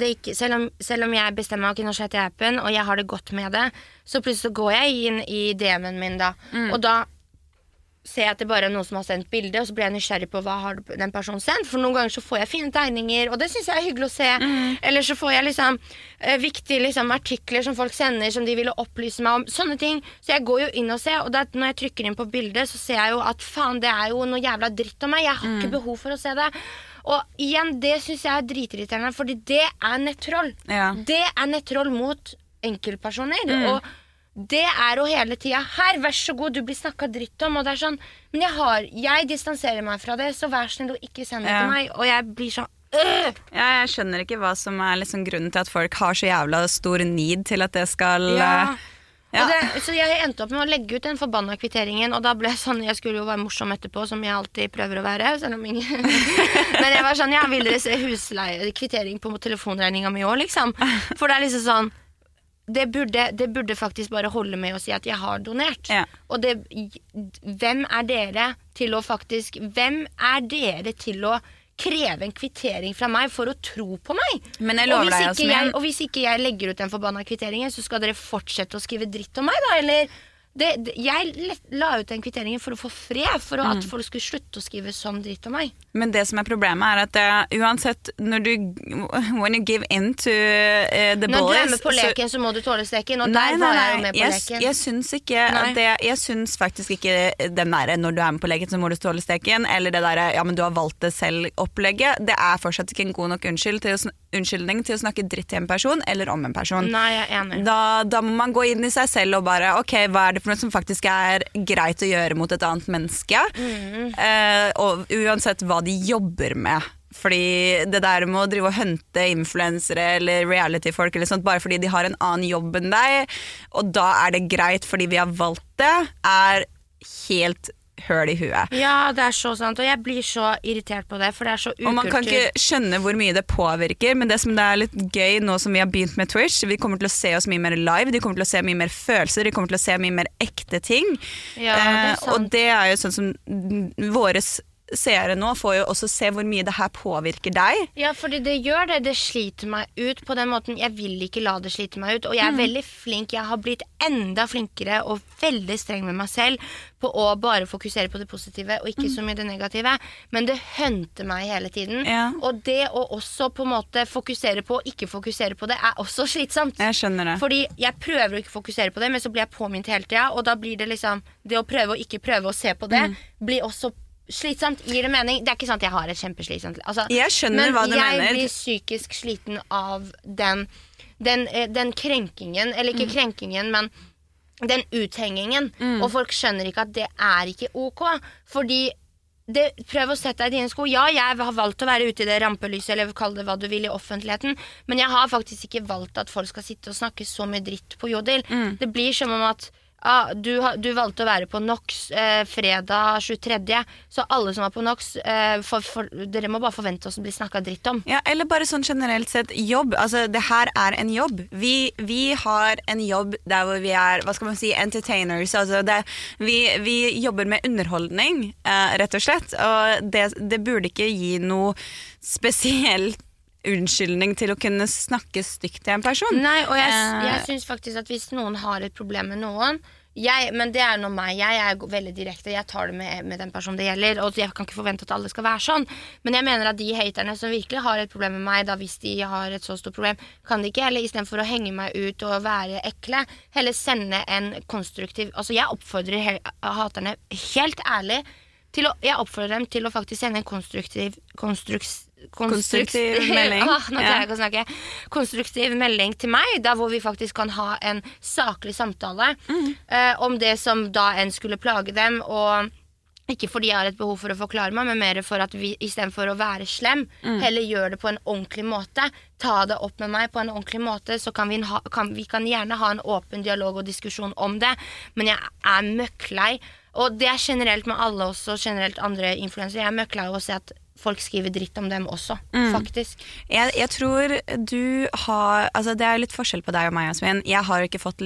at selv om jeg bestemmer meg ikke når jeg heter appen, og jeg har det godt med det, så plutselig går jeg inn i DM-en min da, og da ser jeg at det bare er noen som har sendt bilde, og så blir jeg nysgjerrig på hva har den personen sendt, for noen ganger så får jeg fine tegninger, og det synes jeg er hyggelig å se, eller så får jeg liksom viktige artikler som folk sender, som de ville opplyse meg om, sånne ting, så jeg går jo inn og ser, og når jeg trykker inn på bildet, så ser jeg jo at faen, det er jo noe jævla dritt om meg, jeg har ikke behov for å se det, og igjen, det synes jeg er dritirriterende, fordi det er nettroll. Det er nettroll mot enkeltpersoner, og det er jo hele tiden her, vær så god, du blir snakket dritt om, og det er sånn, men jeg distanserer meg fra det, så vær snill og ikke send det til meg, og jeg blir sånn jeg skjønner ikke hva som er liksom grunnen til at folk har så jævla stor need til at det skal så jeg endte opp med å legge ut den forbanna kvitteringen, og da ble jeg sånn, jeg skulle jo være morsom etterpå, som jeg alltid prøver å være, selv om ingen men jeg var sånn, vil dere se husleie kvittering på telefonregningen min også, liksom, for det er liksom sånn det burde faktisk bare holde med å si at jeg har donert. Og hvem er dere til å kreve en kvittering fra meg for å tro på meg? Men jeg lover deg, Jasmin. Og hvis ikke jeg legger ut den forbanna kvitteringen, så skal dere fortsette å skrive dritt om meg da, eller? Jeg la ut den kvitteringen for å få fred, for at folk skulle slutte å skrive sånn dritt om meg. Men det som er problemet er at uansett when you give in to the bullies, når du er med på leken, så må du tåle steken, og der var jeg jo med på leken. Jeg syns ikke jeg syns faktisk ikke den der når du er med på leken, så må du tåle steken, eller det der, ja, men du har valgt det selv opplegget. Det er fortsatt ikke en god nok unnskyldning til å snakke dritt til en person, eller om en person. Nei, jeg er enig. Da må man gå inn i seg selv og bare, ok, hva er det for noe som faktisk er greit å gjøre mot et annet menneske? Og uansett hva de jobber med. Fordi det der med å drive og hunte influensere eller reality-folk eller sånt, bare fordi de har en annen jobb enn deg, og da er det greit fordi vi har valgt det, er helt høl i huet. Ja, det er så sant, og jeg blir så irritert på det, for det er så ukultur. Og man kan ikke skjønne hvor mye det påvirker, men det som det er litt gøy nå som vi har begynt med Twitch, vi kommer til å se oss mye mer live, de kommer til å se mye mer følelser, de kommer til å se mye mer ekte ting. Ja, det er sant. Og det er jo sånn som våres seere nå får jo også se hvor mye det her påvirker deg. Ja, fordi det gjør det. Det sliter meg ut på den måten. Jeg vil ikke la det slite meg ut, og jeg er veldig flink. Jeg har blitt enda flinkere og veldig streng med meg selv på å bare fokusere på det positive og ikke så mye det negative. Men det hunter meg hele tiden. Ja. Og det å også på en måte fokusere på og ikke fokusere på det er også slitsomt. Jeg skjønner det. Fordi jeg prøver å ikke fokusere på det, men så blir jeg påminnet hele tiden, og da blir det liksom det å prøve å ikke prøve å se på det, blir også slitsomt, gir det mening. Det er ikke sant at jeg har et kjempeslitsomt jeg skjønner hva du mener. Men jeg blir psykisk sliten av den krenkingen, eller ikke krenkingen, men den uthengingen. Og folk skjønner ikke at det er ikke ok. Fordi prøv å sette deg i dine sko. Ja, jeg har valgt å være ute i det rampelyset, eller kall det hva du vil i offentligheten, men jeg har faktisk ikke valgt at folk skal sitte og snakke så mye dritt på Jodel. Det blir som om at du valgte å være på NOX fredag 23, så alle som var på NOX, dere må bare forvente oss å bli snakket dritt om. Ja, eller bare sånn generelt sett jobb. Altså, det her er en jobb. Vi har en jobb der hvor vi er, hva skal man si, entertainers. Altså, vi jobber med underholdning, rett og slett. Og det burde ikke gi noe spesielt unnskyldning til å kunne snakke stygt til en person. Nei, og jeg synes faktisk at hvis noen har et problem med noen, men det nå meg, jeg er veldig direkte, jeg tar det med den personen det gjelder, og jeg kan ikke forvente at alle skal være sånn, men jeg mener at de haterne som virkelig har et problem med meg, da hvis de har et så stort problem, kan de ikke heller, i stedet for å henge meg ut og være ekle, heller sende en konstruktiv, altså jeg oppfordrer haterne helt ærlig, jeg oppfordrer dem til å faktisk sende en konstruktiv melding. Konstruktiv melding til meg, der hvor vi faktisk kan ha en saklig samtale om det som da en skulle plage dem, og ikke fordi jeg har et behov for å forklare meg, men mer for at vi, i stedet for å være slem, heller gjør det på en ordentlig måte, ta det opp med meg på en ordentlig måte, så kan vi kan gjerne ha en åpen dialog og diskusjon om det, men jeg er møkklei, og det er generelt med alle også, generelt andre influensere, jeg er møkklei å se at folk skriver dritt om dem også, faktisk. Jeg tror du har, altså det litt forskjell på deg og meg, Jasmin. Jeg har ikke fått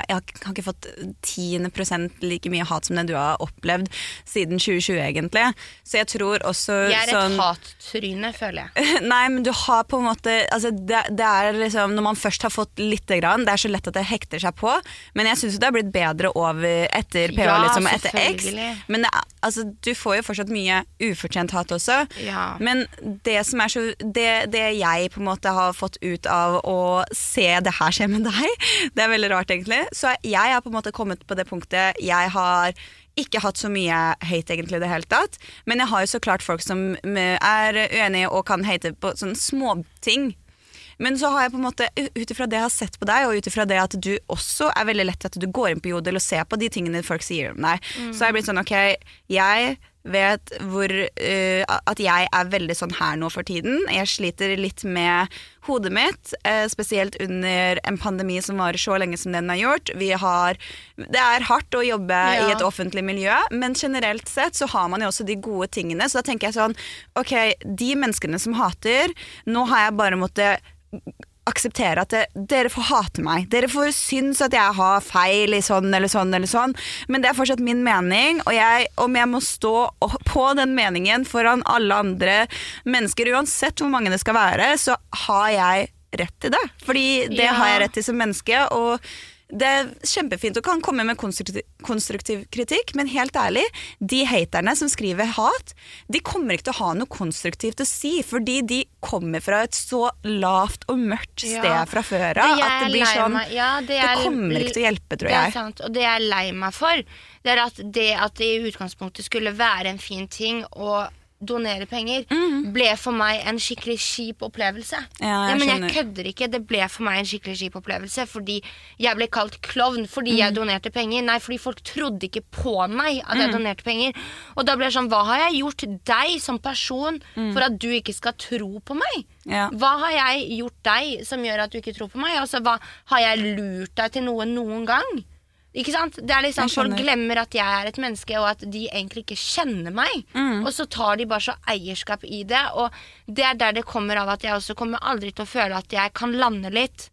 10% like mye hat som det du har opplevd siden 2020 egentlig. Så jeg tror også jeg et hattryne, føler jeg. Nei, men du har på en måte, altså det liksom, når man først har fått litt grann, det så lett at det hekter seg på, men jeg synes det har blitt bedre over etter PH, liksom, etter X. Men altså, du får jo fortsatt mye ufortjent hat også. Ja. Men det som så det jeg på en måte har fått ut av å se det her skje med deg, det veldig rart egentlig, så jeg har på en måte kommet på det punktet, jeg har ikke hatt så mye hate egentlig det hele tatt, men jeg har jo så klart folk som uenige og kan hate på sånne små ting. Men så har jeg på en måte, utifra det jeg har sett på deg, og utifra det at du også veldig lett at du går inn på Jodel og ser på de tingene folk sier om deg, så har jeg blitt sånn, ok, jeg vet at jeg veldig sånn her nå for tiden. Jeg sliter litt med hodet mitt, spesielt under en pandemi som var så lenge som den har gjort. Det hardt å jobbe i et offentlig miljø, men generelt sett så har man jo også de gode tingene, så da tenker jeg sånn, ok, de menneskene som hater, nå har jeg bare måttet akseptere at dere får hate meg, dere får synes at jeg har feil i sånn eller sånn eller sånn, men det fortsatt min mening, og om jeg må stå på den meningen foran alle andre mennesker, uansett hvor mange det skal være, så har jeg rett til det, fordi det har jeg rett til som menneske, og det kjempefint å kan komme med konstruktiv kritikk, men helt ærlig, de haterne som skriver hat, de kommer ikke til å ha noe konstruktivt å si, fordi de kommer fra et så lavt og mørkt sted fra før av, at det blir sånn, det kommer ikke til å hjelpe, tror jeg. Det sant, og det jeg lei meg for, det at det i utgangspunktet skulle være en fin ting, og donere penger, ble for meg en skikkelig kjip opplevelse. Men jeg kødder ikke, det ble for meg en skikkelig kjip opplevelse, fordi jeg ble kalt klovn fordi jeg donerte penger. Nei, fordi folk trodde ikke på meg at jeg donerte penger. Og da ble det sånn, hva har jeg gjort deg som person for at du ikke skal tro på meg? Hva har jeg gjort deg som gjør at du ikke tror på meg? Altså, hva har jeg lurt deg til noen gang? Ikke sant? Det liksom, folk glemmer at jeg et menneske, og at de egentlig ikke kjenner meg. Og så tar de bare så eierskap i det, og det der det kommer av at jeg også kommer aldri til å føle at jeg kan lande litt.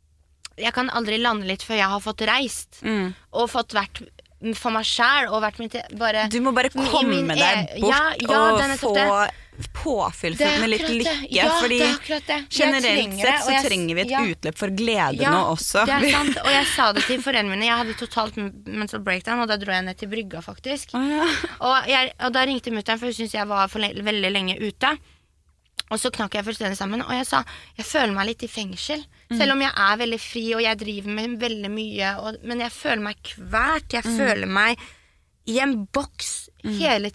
Jeg kan aldri lande litt før jeg har fått reist, og fått vært for meg selv, og vært bare... Du må bare komme deg bort og få påfyll med litt lykke, fordi generelt sett så trenger vi et utløp for glede nå også. Det sant, og jeg sa det til foreldrene mine, jeg hadde totalt mental breakdown, og da dro jeg ned til brygga faktisk. Og da ringte mutteren, for hun syntes jeg var veldig lenge ute. Og så knakk jeg fullstendig sammen, og jeg sa, jeg føler meg litt i fengsel. Selv om jeg veldig fri, og jeg driver med veldig mye, men jeg føler meg kvert, jeg føler meg i en boks hele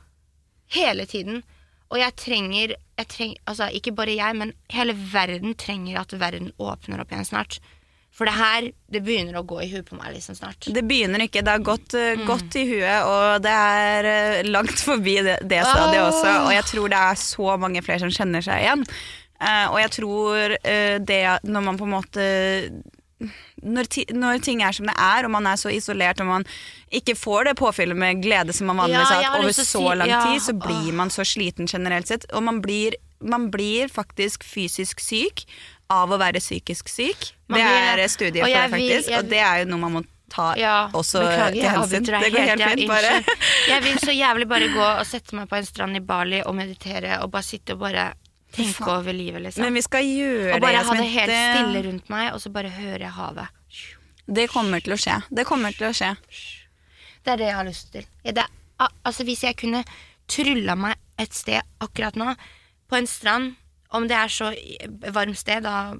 tiden. Og jeg trenger, altså ikke bare jeg, men hele verden trenger at verden åpner opp igjen snart. For det begynner å gå i huet på meg liksom snart. Det begynner ikke, det har gått i huet, og det langt forbi det stadiet også. Og jeg tror det så mange flere som kjenner seg igjen. Og jeg tror det når man på en måte når ting som det og man så isolert, og man ikke får det påfyllet med glede som man vanligvis har over så lang tid, så blir man så sliten generelt sett, og man blir faktisk fysisk syk av å være psykisk syk. Det studier på det faktisk, og det jo noe man må ta også til hensyn. Det går helt fint, bare. Jeg vil så jævlig bare gå og sette meg på en strand i Bali og meditere, og bare sitte og bare tenke over livet, liksom. Men vi skal gjøre og bare ha det helt stille rundt meg, og så bare høre jeg havet. Det kommer til å skje. Det det jeg har lyst til. Altså, hvis jeg kunne trylla meg et sted akkurat nå, på en strand, om det så varmt sted, da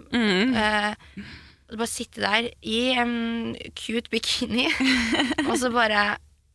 bare sitte der i en cute bikini, og så bare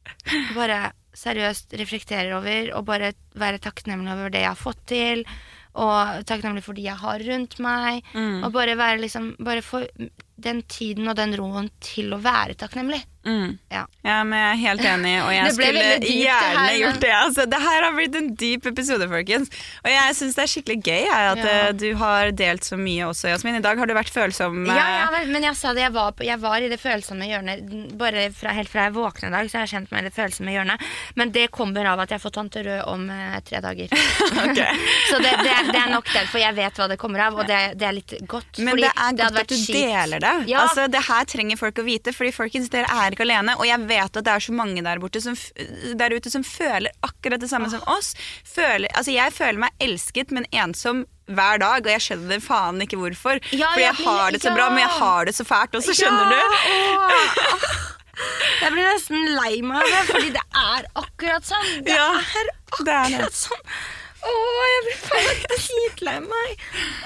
seriøst reflektere over, og bare være takknemlig over det jeg har fått til, og takknemlig for de jeg har rundt meg, og bare være liksom, bare få den tiden og den roen til å være takknemlig. Ja, men jeg helt enig, og jeg skulle gjerne gjort det. Altså, det her har blitt en dyp episode, folkens. Og jeg synes det skikkelig gøy at du har delt så mye også, Jasmin. I dag har du vært følsom. Ja, men jeg sa det, jeg var i det følsomme hjørnet, bare helt fra jeg våknet i dag, så har jeg kjent meg i det følsomme hjørnet. Men det kommer av at jeg får tante Rød om 3 dager. Så det nok derfor jeg vet hva det kommer av, og det litt godt. Men det godt at du deler det. Ja. Altså, det her trenger folk å vite, fordi folkens, dere ikke alene, og jeg vet at det så mange der ute som føler akkurat det samme som oss. Jeg føler meg elsket, men ensom hver dag, og jeg skjønner faen ikke hvorfor. Fordi jeg har det så bra, men jeg har det så fælt også, skjønner du? Jeg blir nesten lei meg av det, fordi det akkurat sånn. Det akkurat sånn. Jeg blir faktisk gitlei meg.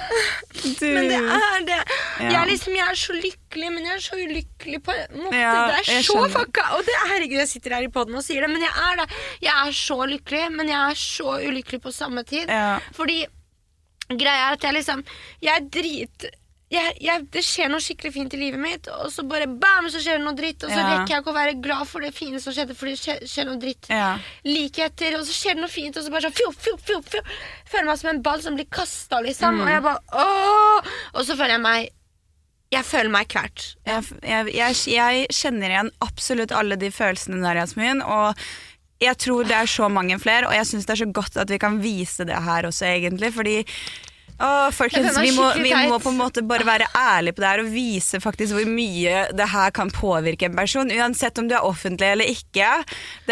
Men det det. Jeg så lykkelig, men jeg så ulykkelig på en måte. Det så fucka. Og herregud, jeg sitter her i podden og sier det, men jeg det. Jeg så lykkelig, men jeg så ulykkelig på samme tid. Fordi greia at det skjer noe skikkelig fint i livet mitt, og så bare bam, så skjer det noe dritt, og så rekker jeg ikke å være glad for det fine som skjedde, for det skjer noe dritt like etter, og så skjer det noe fint, og så bare sånn føler meg som en ball som blir kastet, liksom, og jeg bare og så føler jeg føler meg kvert. Jeg kjenner igjen absolutt alle de følelsene der, Jasmin, og jeg tror det så mange flere, og jeg synes det så godt at vi kan vise det her også, egentlig, fordi folkens, vi må på en måte bare være ærlige på det her og vise faktisk hvor mye det her kan påvirke en person, uansett om du offentlig eller ikke. Vi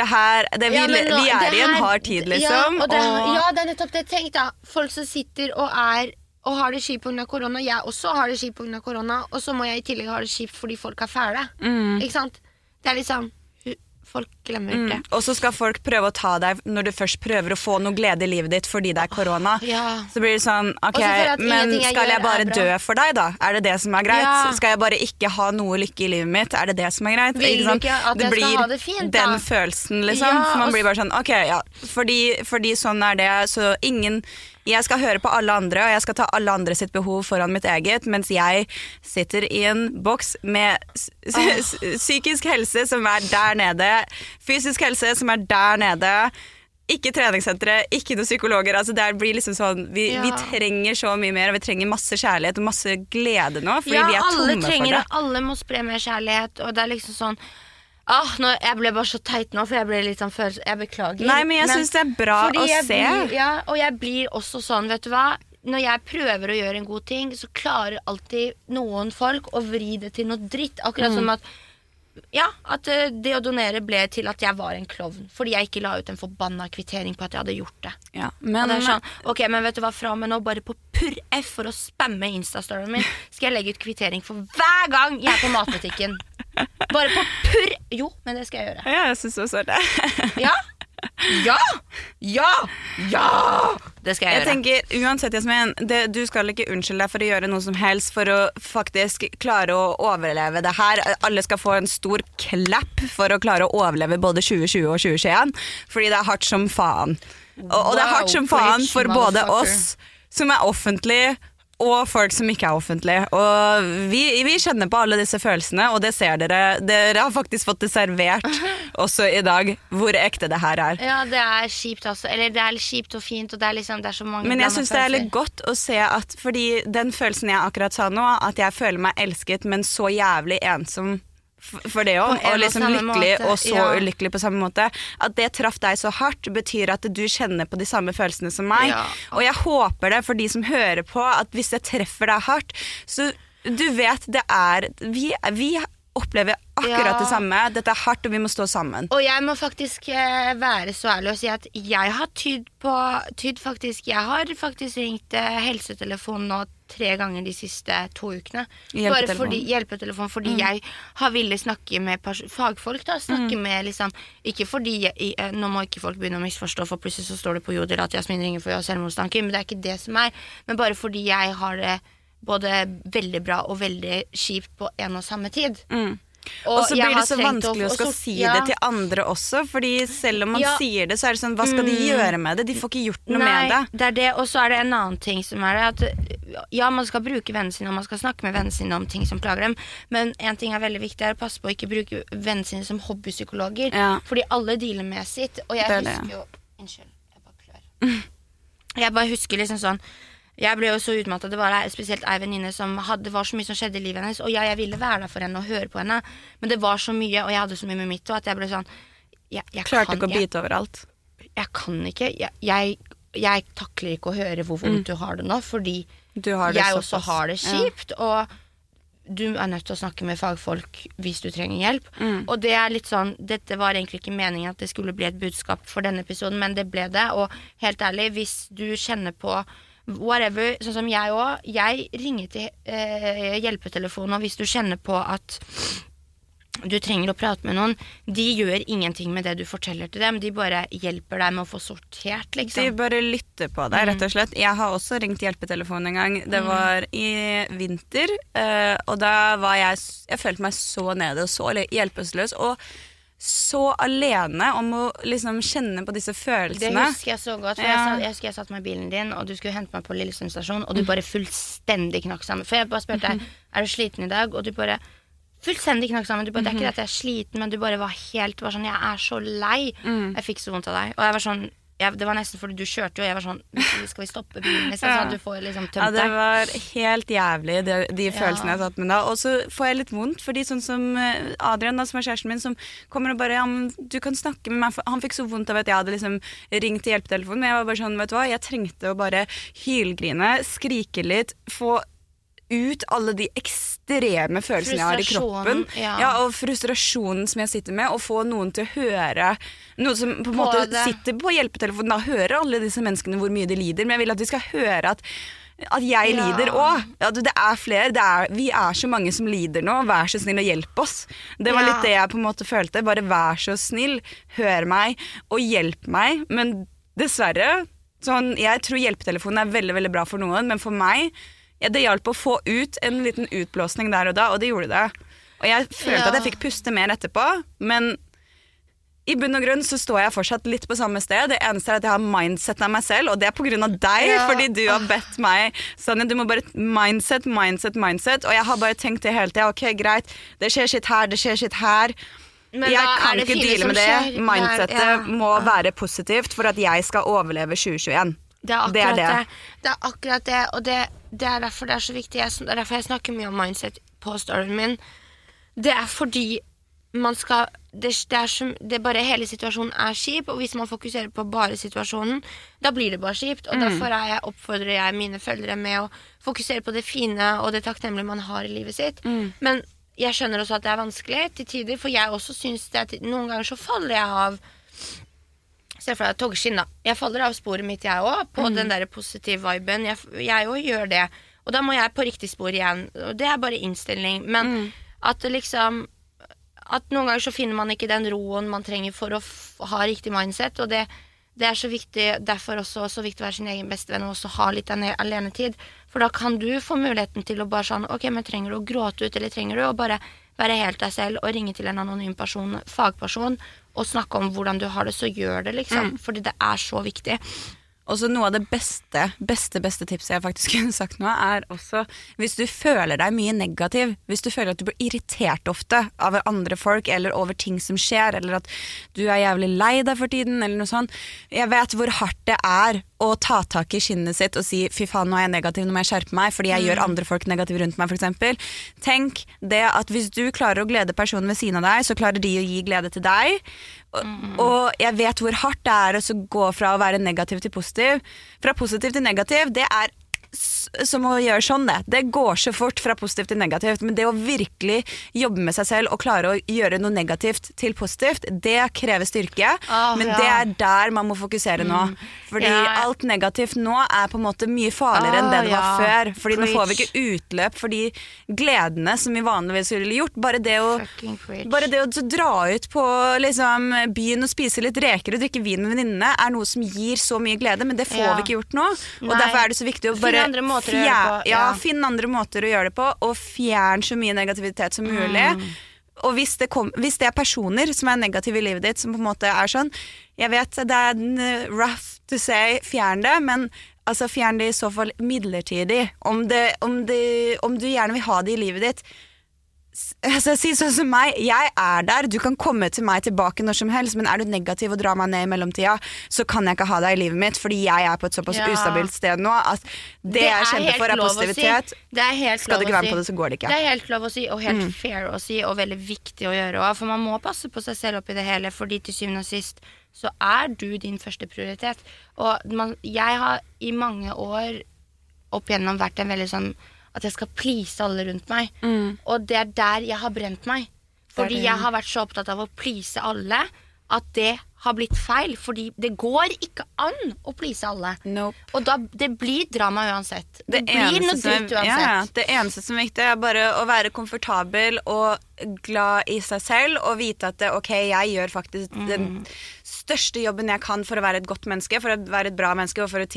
i en hard tid, liksom. Det nettopp det. Tenk da, folk som sitter og har det kjipt på grunn av korona. Jeg også har det kjipt på grunn av korona, og så må jeg i tillegg ha det kjipt fordi folk fæle. Ikke sant? Det liksom folk glemmer det. Og så skal folk prøve å ta deg når du først prøver å få noe glede i livet ditt fordi det korona. Så blir det sånn, ok, men skal jeg bare dø for deg da? Det det som greit? Skal jeg bare ikke ha noe lykke i livet mitt? Det det som greit? Vil du ikke at jeg skal ha det fint da? Den følelsen, liksom. For man blir bare sånn, ok, fordi sånn det, så jeg skal høre på alle andre, og jeg skal ta alle andre sitt behov foran mitt eget, mens jeg sitter i en boks med psykisk helse som der nede, fysisk helse som der nede, ikke treningssentre, ikke noen psykologer, altså det blir liksom sånn, vi trenger så mye mer, og vi trenger masse kjærlighet og masse glede nå, fordi vi tomme for det. Alle må spre mer kjærlighet, og det liksom sånn, jeg ble bare så teit nå, for jeg ble litt sånn følelse, jeg beklager. Nei, men jeg synes det bra å se. Og jeg blir også sånn, vet du hva? Når jeg prøver å gjøre en god ting, så klarer alltid noen folk å vri det til noe dritt. Akkurat som at det å donere ble til at jeg var en klovn, fordi jeg ikke la ut en forbanna kvittering på at jeg hadde gjort det. Men, og det sånn, ok, men vet du hva, fra meg nå, bare på pur F for å spamme Insta-storyen min, skal jeg legge ut kvittering for hver gang jeg på matbutikken. Bare på pur... Jo, men det skal jeg gjøre. Ja, jeg synes også det. Ja, det skal jeg gjøre. Jeg tenker, uansett, Jasmin, du skal ikke unnskylde deg for å gjøre noe som helst for å faktisk klare å overleve det her. Alle skal få en stor klapp for å klare å overleve både 2020 og 2021, fordi det hardt som faen. Og det hardt som faen for både oss som offentlig, og folk som ikke offentlige. Og vi kjenner på alle disse følelsene, og det ser dere. Dere har faktisk fått det servert også I dag, hvor ekte det her Ja, det kjipt også. Eller det litt kjipt og fint, og det liksom, det så mange Men jeg synes det litt godt å se at, fordi den følelsen jeg akkurat sa nå, at jeg føler meg elsket, men så jævlig ensom for det også, og liksom lykkelig måte. Og så ulykkelig på samme måte, at det traff deg så hardt betyr at du kjenner på de samme følelsene som meg, og jeg håper det for de som hører på, at hvis det treffer deg hardt, så du vet det vi opplever akkurat det samme, dette hardt og vi må stå sammen. Og jeg må faktisk være så ærlig og si at jeg har faktisk ringt helsetelefonen nå 3 ganger de siste 2 ukene. Hjelpetelefon fordi jeg har ville snakke med fagfolk da, snakke med liksom, ikke fordi nå må ikke folk begynne å misforstå, for plutselig så står det på Jodel at Jasmin ringer for å ha selvmordstanker, men det ikke det som men bare fordi jeg har det både veldig bra og veldig kjipt på en og samme tid. Og så blir det så vanskelig å skal si det til andre også, fordi selv om man sier det, så det sånn, hva skal de gjøre med det? De får ikke gjort noe med det. Det det, og så det en annen ting som det, at man skal bruke vennene sine, og man skal snakke med vennene sine om ting som plager dem, men en ting veldig viktig å passe på å ikke bruke vennene sine som hobbypsykologer, fordi alle dealer med sitt, og jeg husker jo, unnskyld, jeg bare klør. Jeg bare husker liksom sånn, jeg ble jo så utmattet, det var spesielt en venninne som det var så mye som skjedde I livet hennes, og jeg ville være der for henne og høre på henne, men det var så mye, og jeg hadde så mye med mitt, og at jeg ble sånn jeg klarte ikke å bite overalt. Jeg kan ikke, jeg takler ikke å høre hvor vondt du har det nå, fordi jeg også har det kjipt, og du nødt til å snakke med fagfolk hvis du trenger hjelp, og det litt sånn, dette var egentlig ikke meningen at det skulle bli et budskap for denne episoden, men det ble det, og helt ærlig, hvis du kjenner på whatever, sånn som jeg også, jeg ringer til hjelpetelefonen, og hvis du kjenner på at du trenger å prate med noen, de gjør ingenting med det du forteller til dem, de bare hjelper deg med å få sortert, liksom. De bare lytter på deg, rett og slett. Jeg har også ringt hjelpetelefonen en gang, det var I vinter, og da var jeg følte meg så nede, og så hjelpeløs, og så alene om å liksom kjenne på disse følelsene. Det husker jeg så godt, for jeg husker jeg satt med bilen din, og du skulle hente meg på Lillesund stasjon, og du bare fullstendig knakk sammen. For jeg bare spørte deg, du sliten I dag? Og du bare fullstendig knakk sammen. Du bare, det ikke det at jeg sliten, men du bare var sånn, jeg så lei. Jeg fikk så vondt av deg. Og jeg var sånn, det var nesten fordi du kjørte, og jeg var sånn, skal vi stoppe bilen? Sånn at du får liksom tømt deg. Ja, det var helt jævlig, de følelsene jeg satt med da. Og så får jeg litt vondt, fordi sånn som Adrian, da, som kjæresten min, som kommer og bare, du kan snakke med meg. Han fikk så vondt av at jeg hadde liksom ringt til hjelpetelefonen, men jeg var bare sånn, vet du hva, jeg trengte å bare hylgrine, skrike litt, få ut alle de ekstreme følelsene jeg har I kroppen og frustrasjonen som jeg sitter med og få noen til å høre noen som på en måte sitter på hjelpetelefonen da hører alle disse menneskene hvor mye de lider, men jeg vil at de skal høre at jeg lider også det flere, vi så mange som lider nå, vær så snill og hjelp oss det var litt det jeg på en måte følte bare vær så snill, hør meg og hjelp meg, men dessverre sånn, jeg tror hjelpetelefonen veldig, veldig bra for noen, men for meg det hjalp å få ut en liten utblåsning der og da, og det gjorde det. Og jeg følte at jeg fikk puste mer etterpå, men I bunn og grunn så står jeg fortsatt litt på samme sted. Det eneste at jeg har mindset av meg selv, og det på grunn av deg, fordi du har bedt meg, Sanja, du må bare mindset, og jeg har bare tenkt det hele tiden, ok, greit, det skjer sitt her, men jeg kan ikke deale med det. Mindsetet må være positivt for at jeg skal overleve 2021. Det akkurat det, og det derfor det så viktig, det derfor jeg snakker mye om mindset på storyen min, det fordi man skal, det bare hele situasjonen kjip, og hvis man fokuserer på bare situasjonen, da blir det bare kjipt, og derfor oppfordrer jeg mine følgere med å fokusere på det fine og det takknemlige man har I livet sitt, men jeg skjønner også at det vanskelig til tider, for jeg også synes det noen ganger så faller jeg av Se for deg togskinn da. Jeg faller av sporet mitt jeg også, på den der positive viben. Jeg også gjør det. Og da må jeg på riktig spor igjen. Og det bare innstilling. Men at det liksom at noen ganger så finner man ikke den roen man trenger for å ha riktig mindset. Og det så viktig, derfor også så viktig å være sin egen beste venn og også ha litt alenetid. For da kan du få muligheten til å bare sånn, ok, men trenger du å gråte ut, eller trenger du å bare være helt deg selv og ringe til en anonym person, fagperson, og snakke om hvordan du har det, så gjør det liksom, fordi det så viktig. Og så noe av det beste tipset jeg faktisk kunne sagt nå, også hvis du føler deg mye negativ, hvis du føler at du blir irritert ofte av andre folk, eller over ting som skjer, eller at du jævlig lei deg for tiden, eller noe sånt. Jeg vet hvor hardt det å ta tak i skinnet sitt og si, fy faen, nå jeg negativ, nå må jeg skjerpe meg, fordi jeg gjør andre folk negative rundt meg, for eksempel. Tenk det at hvis du klarer å glede personen ved siden av deg, så klarer de å gi glede til deg. Og jeg vet hvor hardt det å gå fra å være negativ til positiv. Fra positiv til negativ, det som å gjøre sånn det går så fort fra positivt til negativt, men det å virkelig jobbe med seg selv og klare å gjøre noe negativt til positivt, det krever styrke, men det der man må fokusere nå, fordi alt negativt nå på en måte mye farligere enn det var før, fordi nå får vi ikke utløp for de gledene som vi vanligvis ville gjort, bare det å dra ut på liksom, byen og spise litt reker og drikke vin med venninnene noe som gir så mye glede, men det får vi ikke gjort nå, og derfor det så viktig å bare andre måter å gjøre det på. Finn andre måter å gjøre det på, og fjern så mye negativitet som mulig. Og hvis det personer som negative i livet ditt, som på en måte sånn, jeg vet det rough to say, fjern det, men altså fjern det i så fall midlertidig. Om du gjerne vil ha det i livet ditt, altså, si sånn som meg, jeg der, du kan komme til meg tilbake når som helst, men du negativ og drar meg ned i mellomtida, så kan jeg ikke ha deg i livet mitt, fordi jeg på et såpass ustabilt sted nå, at det jeg kjemper for positivitet, skal du ikke være med på det, så går det ikke. Det helt lov å si, og helt fair å si, og veldig viktig å gjøre også, for man må passe på seg selv oppi det hele, fordi til syvende og sist, så du din første prioritet, og jeg har i mange år opp igjennom vært en veldig sånn at jeg skal please alle rundt meg. Og det der jeg har brent meg. Fordi jeg har vært så opptatt av å please alle, at det har blitt feil. Fordi det går ikke an å please alle. Nope. Og det blir drama uansett. Det blir noe dritt uansett. Det eneste som er viktig bare å være komfortabel og glad i seg selv, og vite at jeg gjør faktisk den største jobben jeg kan for å være et godt menneske, for å være et bra menneske, og for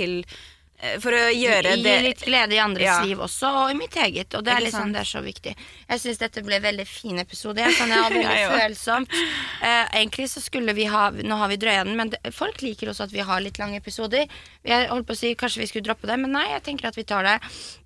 å gjøre det. Gi litt glede i andres liv også, og i mitt eget, og det liksom, det så viktig. Jeg synes dette ble veldig fin episode, sånn jeg var veldig følsomt. Egentlig så skulle vi nå har vi drøya den, men folk liker også at vi har litt lange episoder. Jeg holdt på å si, kanskje vi skulle droppe det, men nei, jeg tenker at vi tar det.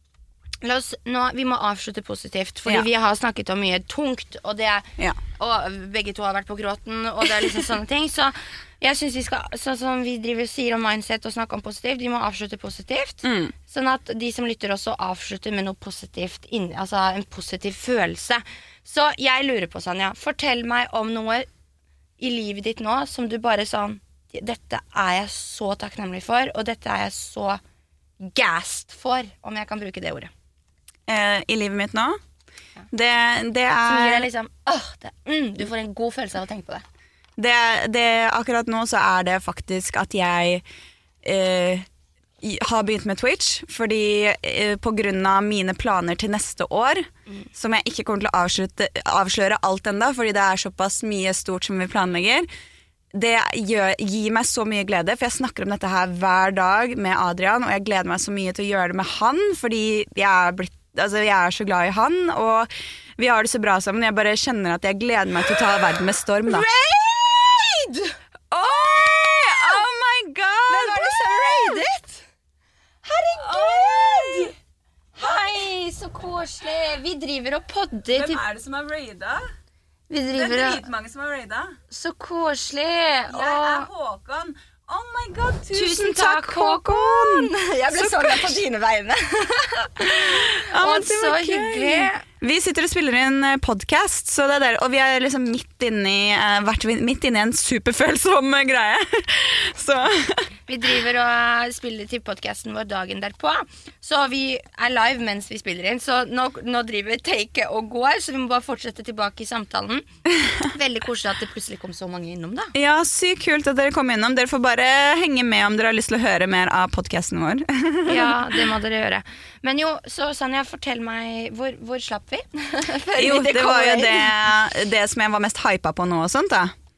Vi må avslutte positivt, fordi vi har snakket om mye tungt, og og begge to har vært på gråten, og det liksom sånne ting, så jeg synes vi skal, sånn som vi sier om mindset og snakker om positivt, vi må avslutte positivt, sånn at de som lytter også avslutter med noe positivt, altså en positiv følelse. Så jeg lurer på, Sanja, fortell meg om noe i livet ditt nå, som du bare sånn, dette jeg så takknemlig for, og dette jeg så gassed for, om jeg kan bruke det ordet. I livet mitt nå? Det som gir deg liksom, du får en god følelse av å tenke på det. Akkurat nå så det faktisk at jeg har begynt med Twitch, fordi på grunn av mine planer til neste år, som jeg ikke kommer til å avsløre alt enda, fordi det såpass mye stort som vi planlegger, det gir meg så mye glede, for jeg snakker om dette her hver dag med Adrian, og jeg gleder meg så mye til å gjøre det med han, fordi jeg så glad i han, og vi har det så bra sammen. Jeg bare kjenner at jeg gleder meg til å ta verden med storm, da. Raid! Oh my god! Hvem var det som raidet? Herregud! Hei, så koselig. Vi driver og podder. Hvem det som har raida? Vi driver det dritmange som har raida. Så koselig. Jeg Håkon. Oh my god, tusen takk, Håkon! Jeg ble sånn på dine vegne. Og så hyggelig. Vi sitter og spiller inn podcast, så det der, og vi liksom midt inne i en superfølsom greie. Så. Vi driver og spiller til podcasten vår dagen derpå, så vi live mens vi spiller inn, så nå driver take og går, så vi må bare fortsette tilbake i samtalen. Veldig koselig at det plutselig kom så mange innom da. Ja, sykt kult at dere kom innom. Dere får bare henge med om dere har lyst til å høre mer av podcasten vår. Ja, det må dere gjøre. Men jo, så Sanja, fortell meg, hvor slapp vi? Jo, det var jo det som jeg var mest hypa på nå og sånt da.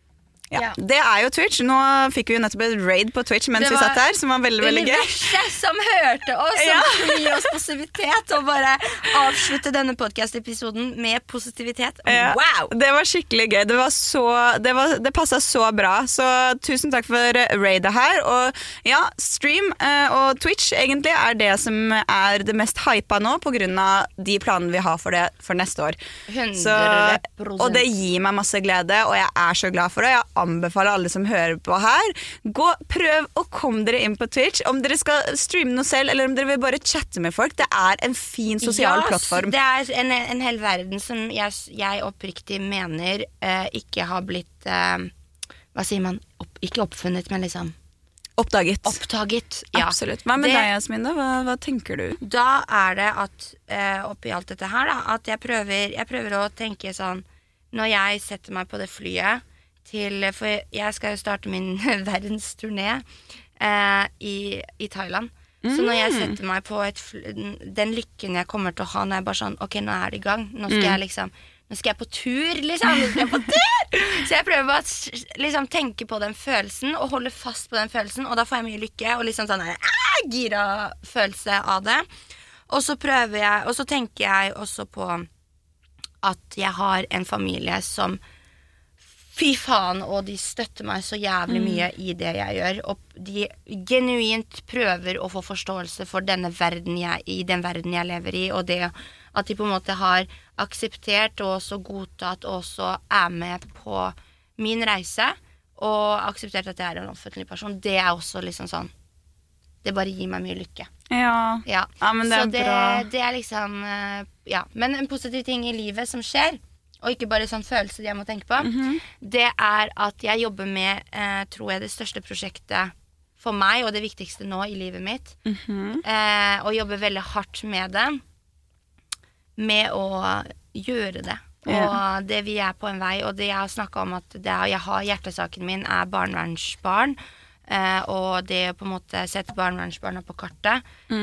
Ja. Det jo Twitch. Nå fikk vi jo nettopp et raid på Twitch mens vi satt der, som var veldig, veldig gøy. Universet som hørte oss, som gir oss positivitet, og bare avslutte denne podcast-episoden med positivitet. Wow! Det var skikkelig gøy. Det passet så bra. Så tusen takk for raidet her. Og ja, stream og Twitch egentlig det som det mest hypa nå, på grunn av de planene vi har for det for neste år. 100%. Og det gir meg masse glede, og jeg så glad for det. Jeg anbefaler alle som hører på her, prøv å komme dere inn på Twitch, om dere skal streame noe selv, eller om dere vil bare chatte med folk. Det en fin sosial plattform. Det en hel verden som jeg oppriktig mener ikke har blitt, hva sier man, ikke oppfunnet, men liksom Oppdaget, ja. Absolutt. Hva med deg, Jasmin, da? Hva tenker du? Da det at, oppi alt dette her, da, at jeg prøver å tenke sånn, når jeg setter meg på det flyet, for jeg skal jo starte min verdensturné i Thailand. Så når jeg setter meg på den lykken jeg kommer til å ha, når jeg bare sånn, ok, nå det i gang, nå skal jeg på tur, liksom. Så jeg prøver bare å liksom, tenke på den følelsen og holde fast på den følelsen, og da får jeg mye lykke og liksom sånn gira følelse av det. Og så tenker jeg også på at jeg har en familie som fy faen, og de støtter meg så jævlig mye i det jeg gjør, og de genuint prøver å få forståelse for den verden jeg lever i, og det at de på en måte har akseptert og også godtatt og også med på min reise, og akseptert at jeg en offentlig person. Det også liksom sånn, det bare gir meg mye lykke. Ja, men det så bra. Det liksom, ja, men en positiv ting i livet som skjer, og ikke bare sånn følelse jeg må tenke på, det at jeg jobber med, tror jeg, det største prosjektet for meg, og det viktigste nå i livet mitt, og jobber veldig hardt med det, med å gjøre det. Og det vi på en vei, og det jeg har snakket om at jeg har hjertesaken min barnevernsbarn, og det på en måte sette barnevernsbarna på kartet,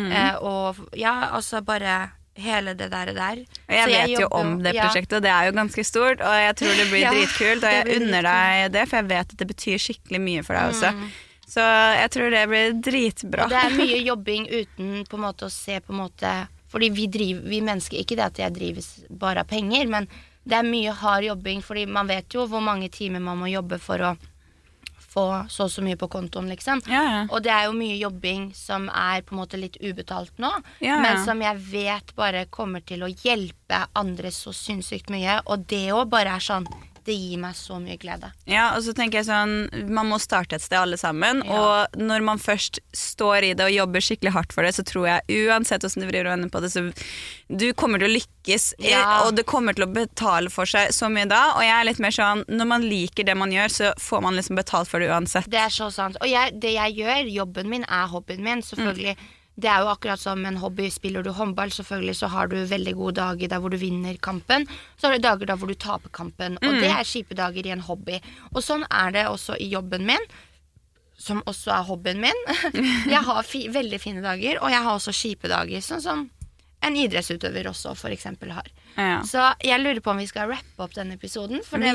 og ja, altså bare hele det der. Jeg vet jo om det prosjektet, og det jo ganske stort, og jeg tror det blir dritkult, og jeg unner deg det, for jeg vet at det betyr skikkelig mye for deg også. Så jeg tror det blir dritbra. Og det mye jobbing uten på en måte å se på en måte, fordi vi mennesker, ikke det at jeg drives bare av penger, men det mye hard jobbing, fordi man vet jo hvor mange timer man må jobbe for å få så mye på kontoen, liksom. Og det jo mye jobbing som på en måte litt ubetalt nå, men som jeg vet bare kommer til å hjelpe andre så sinnssykt mye, og det jo bare sånn, det gir meg så mye glede. Ja, og så tenker jeg sånn, man må starte et sted alle sammen, og når man først står i det og jobber skikkelig hardt for det, så tror jeg, uansett hvordan du vriver og vender på det, så du kommer til å lykkes, og det kommer til å betale for seg så mye da, og jeg litt mer sånn, når man liker det man gjør, så får man liksom betalt for det uansett. Det så sant, og det jeg gjør, jobben min hobbyen min, selvfølgelig. Det jo akkurat som en hobby. Spiller du håndball, selvfølgelig så har du veldig gode dager der hvor du vinner kampen, så har du dager der hvor du taper kampen, og det kjipe dager i en hobby. Og sånn det også i jobben min, som også hobbyen min. Jeg har veldig fine dager, og jeg har også kjipe dager, sånn som en idrettsutøver også for eksempel har. Så jeg lurer på om vi skal rappe opp denne episoden, for det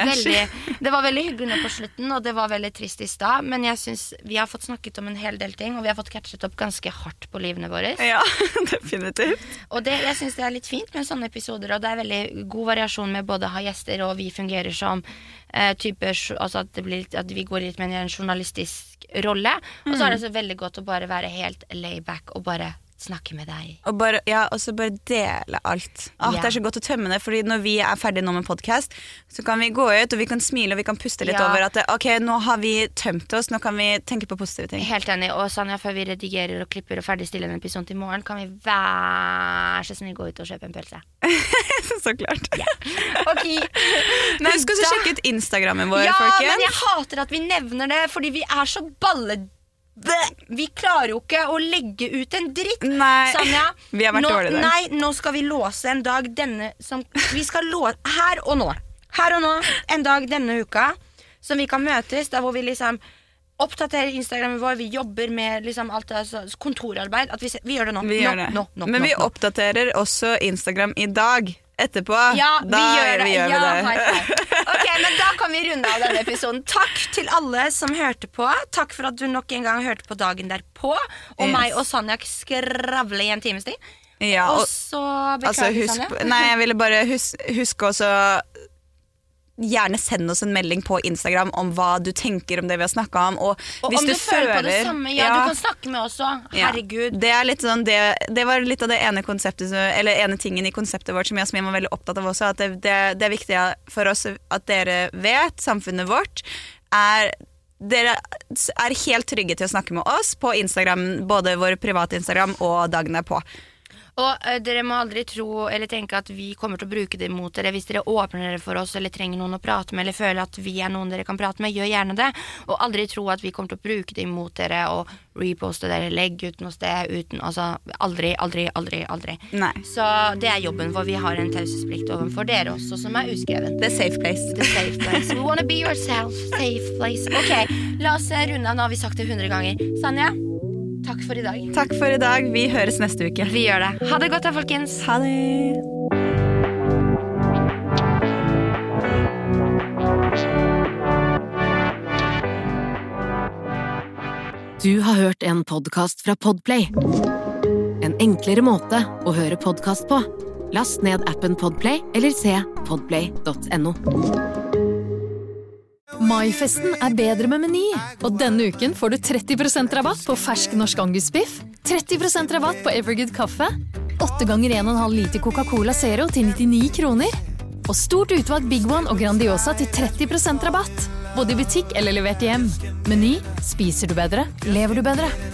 var veldig hyggelig nå på slutten, og det var veldig trist i stad, men jeg synes vi har fått snakket om en hel del ting, og vi har fått catchet opp ganske hardt på livene våre. Ja, definitivt. Og jeg synes det litt fint med sånne episoder, og det veldig god variasjon med både å ha gjester, og vi fungerer som typer, altså at vi går litt med en journalistisk rolle, og så det så veldig godt å bare være helt layback og bare snakke med deg. Og så bare dele alt. Det så godt å tømme det, fordi når vi ferdige nå med podcast, så kan vi gå ut, og vi kan smile, og vi kan puste litt over at ok, nå har vi tømt oss, nå kan vi tenke på positive ting. Helt enig, og Sanja, før vi redigerer og klipper og ferdigstiller en episode til morgen, kan vi være så snill gå ut og kjøpe en pølse. Så klart. Ok. Men husk også sjekke ut Instagrammen vår, folkens. Ja, men jeg hater at vi nevner det, fordi vi så balle. Vi klarer jo ikke å legge ut en dritt. Nei, Sanja, vi har vært dårlige der. Nei, nå skal vi låse en dag vi skal låse her og nå en dag denne uka som vi kan møtes, der hvor vi liksom oppdaterer Instagrammen vår, vi jobber med liksom alt det, altså, kontorarbeid, at vi gjør det nå. Men vi oppdaterer også Instagram i dag. etterpå, Ja, vi gjør det. gjør vi det. Ok, men da kan vi runde av denne episoden. Takk til alle som hørte på. Takk for at du nok en gang hørte på dagen derpå. Og meg og Sanja skravle i en times tid. Ja, og så beklager Sanja. Nei, jeg ville bare huske også gjerne send oss en melding på Instagram om hva du tenker om det vi har snakket om. Og hvis om du føler på det samme, du kan snakke med oss også. Herregud. Det er litt sånn, det var litt av det ene konseptet, eller ene tingen i konseptet vårt som Jasmin var veldig opptatt av også, at det er viktig for oss at dere vet, samfunnet vårt, dere er helt trygge til å snakke med oss på Instagram, både vår private Instagram og dagen derpå. Og dere må aldri tro eller tenke at vi kommer til å bruke det mot dere. Hvis dere åpner dere for oss eller trenger noen å prate med, eller føler at vi er noen dere kan prate med, gjør gjerne det. Og aldri tro at vi kommer til å bruke det mot dere og reposte dere, legge ut noe sted uten, altså aldri. Nei. Så det er jobben, for vi har en taushetsplikt overfor dere også, som er uskreven. The safe place. The safe place. We wanna be yourself, safe place. Ok, la oss runde av, nå har vi sagt det 100 ganger. Sanja, takk for i dag. Takk for i dag, vi høres neste uke. Vi gjør det. Ha det godt da, folkens. Ha det. Du har hørt en podcast fra Podplay. En enklere måte å høre podcast på. Last ned appen Podplay eller se podplay.no. Maifesten er bedre med Meny, og denne uken får du 30% rabatt på fersk norsk angusbiff, 30% rabatt på Evergood kaffe, 8 ganger 1,5 liter Coca-Cola Zero til 99 kroner, og stort utvalg Big One og Grandiosa til 30% rabatt, både i butikk eller levert hjem. Meny, spiser du bedre, lever du bedre.